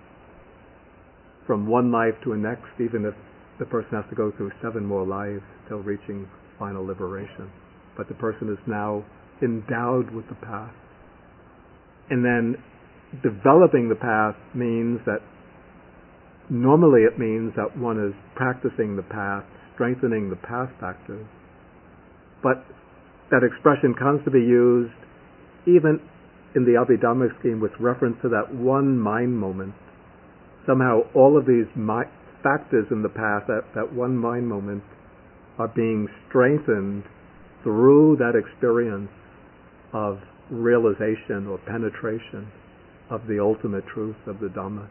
from one life to the next, even if the person has to go through 7 more lives till reaching final liberation. But the person is now endowed with the path. And then developing the path means that, normally it means that one is practicing the path, strengthening the path factors. But that expression comes to be used even in the Abhidhammic scheme with reference to that one mind moment. Somehow all of these factors in the path, that one mind moment, are being strengthened through that experience of realization or penetration of the ultimate truth of the Dhamma.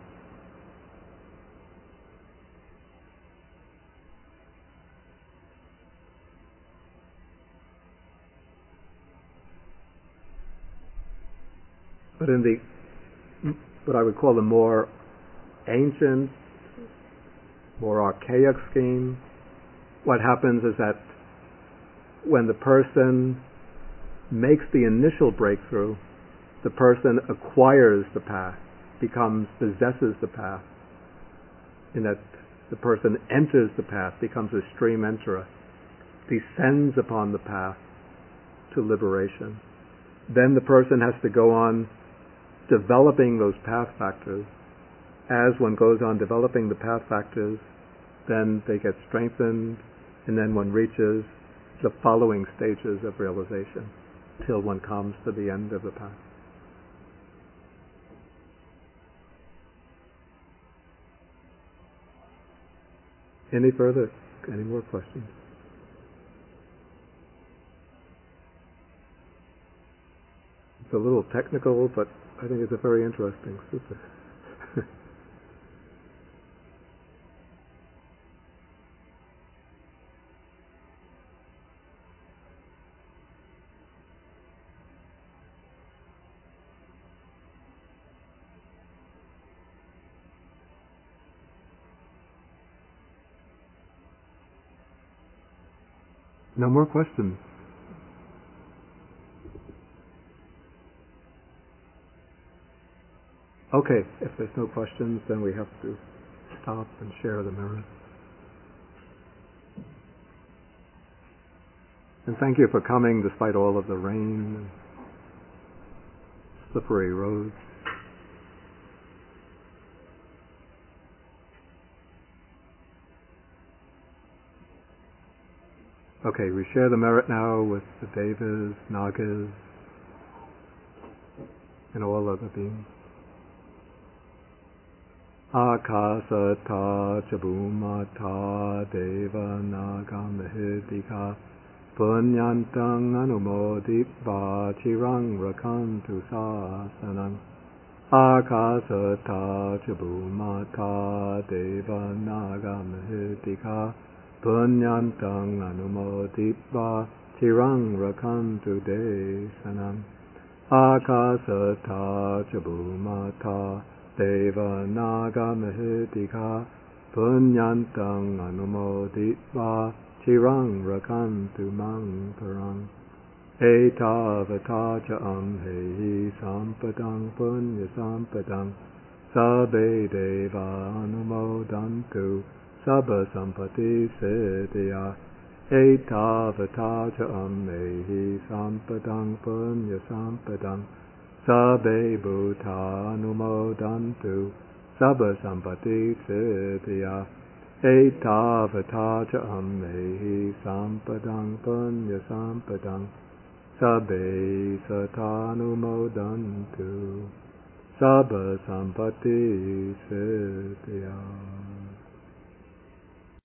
But in the, what I would call the more ancient, more archaic scheme, what happens is that when the person makes the initial breakthrough, the person acquires the path, possesses the path, in that the person enters the path, becomes a stream enterer, descends upon the path to liberation. Then the person has to go on developing those path factors. As one goes on developing the path factors, then they get strengthened, and then one reaches the following stages of realization till one comes to the end of the path. Any more questions? It's a little technical, but I think it's a very interesting sutta. No more questions. Okay, if there's no questions, then we have to stop and share the merit. And thank you for coming despite all of the rain and slippery roads. Okay, we share the merit now with the Devas, Nagas, and all other beings. Akasata chabhumata deva naga mahidika punyantang anumoditva chirang rakantu sasanam. Akasata chabhumata deva naga mahidika punyantang anumoditva chirang rakantu desanam. Akasata chabhumata Deva naga mahidika punyantang anumoditva chirang rakantu mang parang. Etavata cha amhehi sampadang punya sampadang sabbe deva anumodantu sabba sampati siddhya. Etavata cha amhehi sampadang punya sampadang sabbe bhuta anumodantu sabba sampati siddhya. Etavata cha ammehi sampadang punya sampadang sabbe satanumodantu sabba sampati siddhya.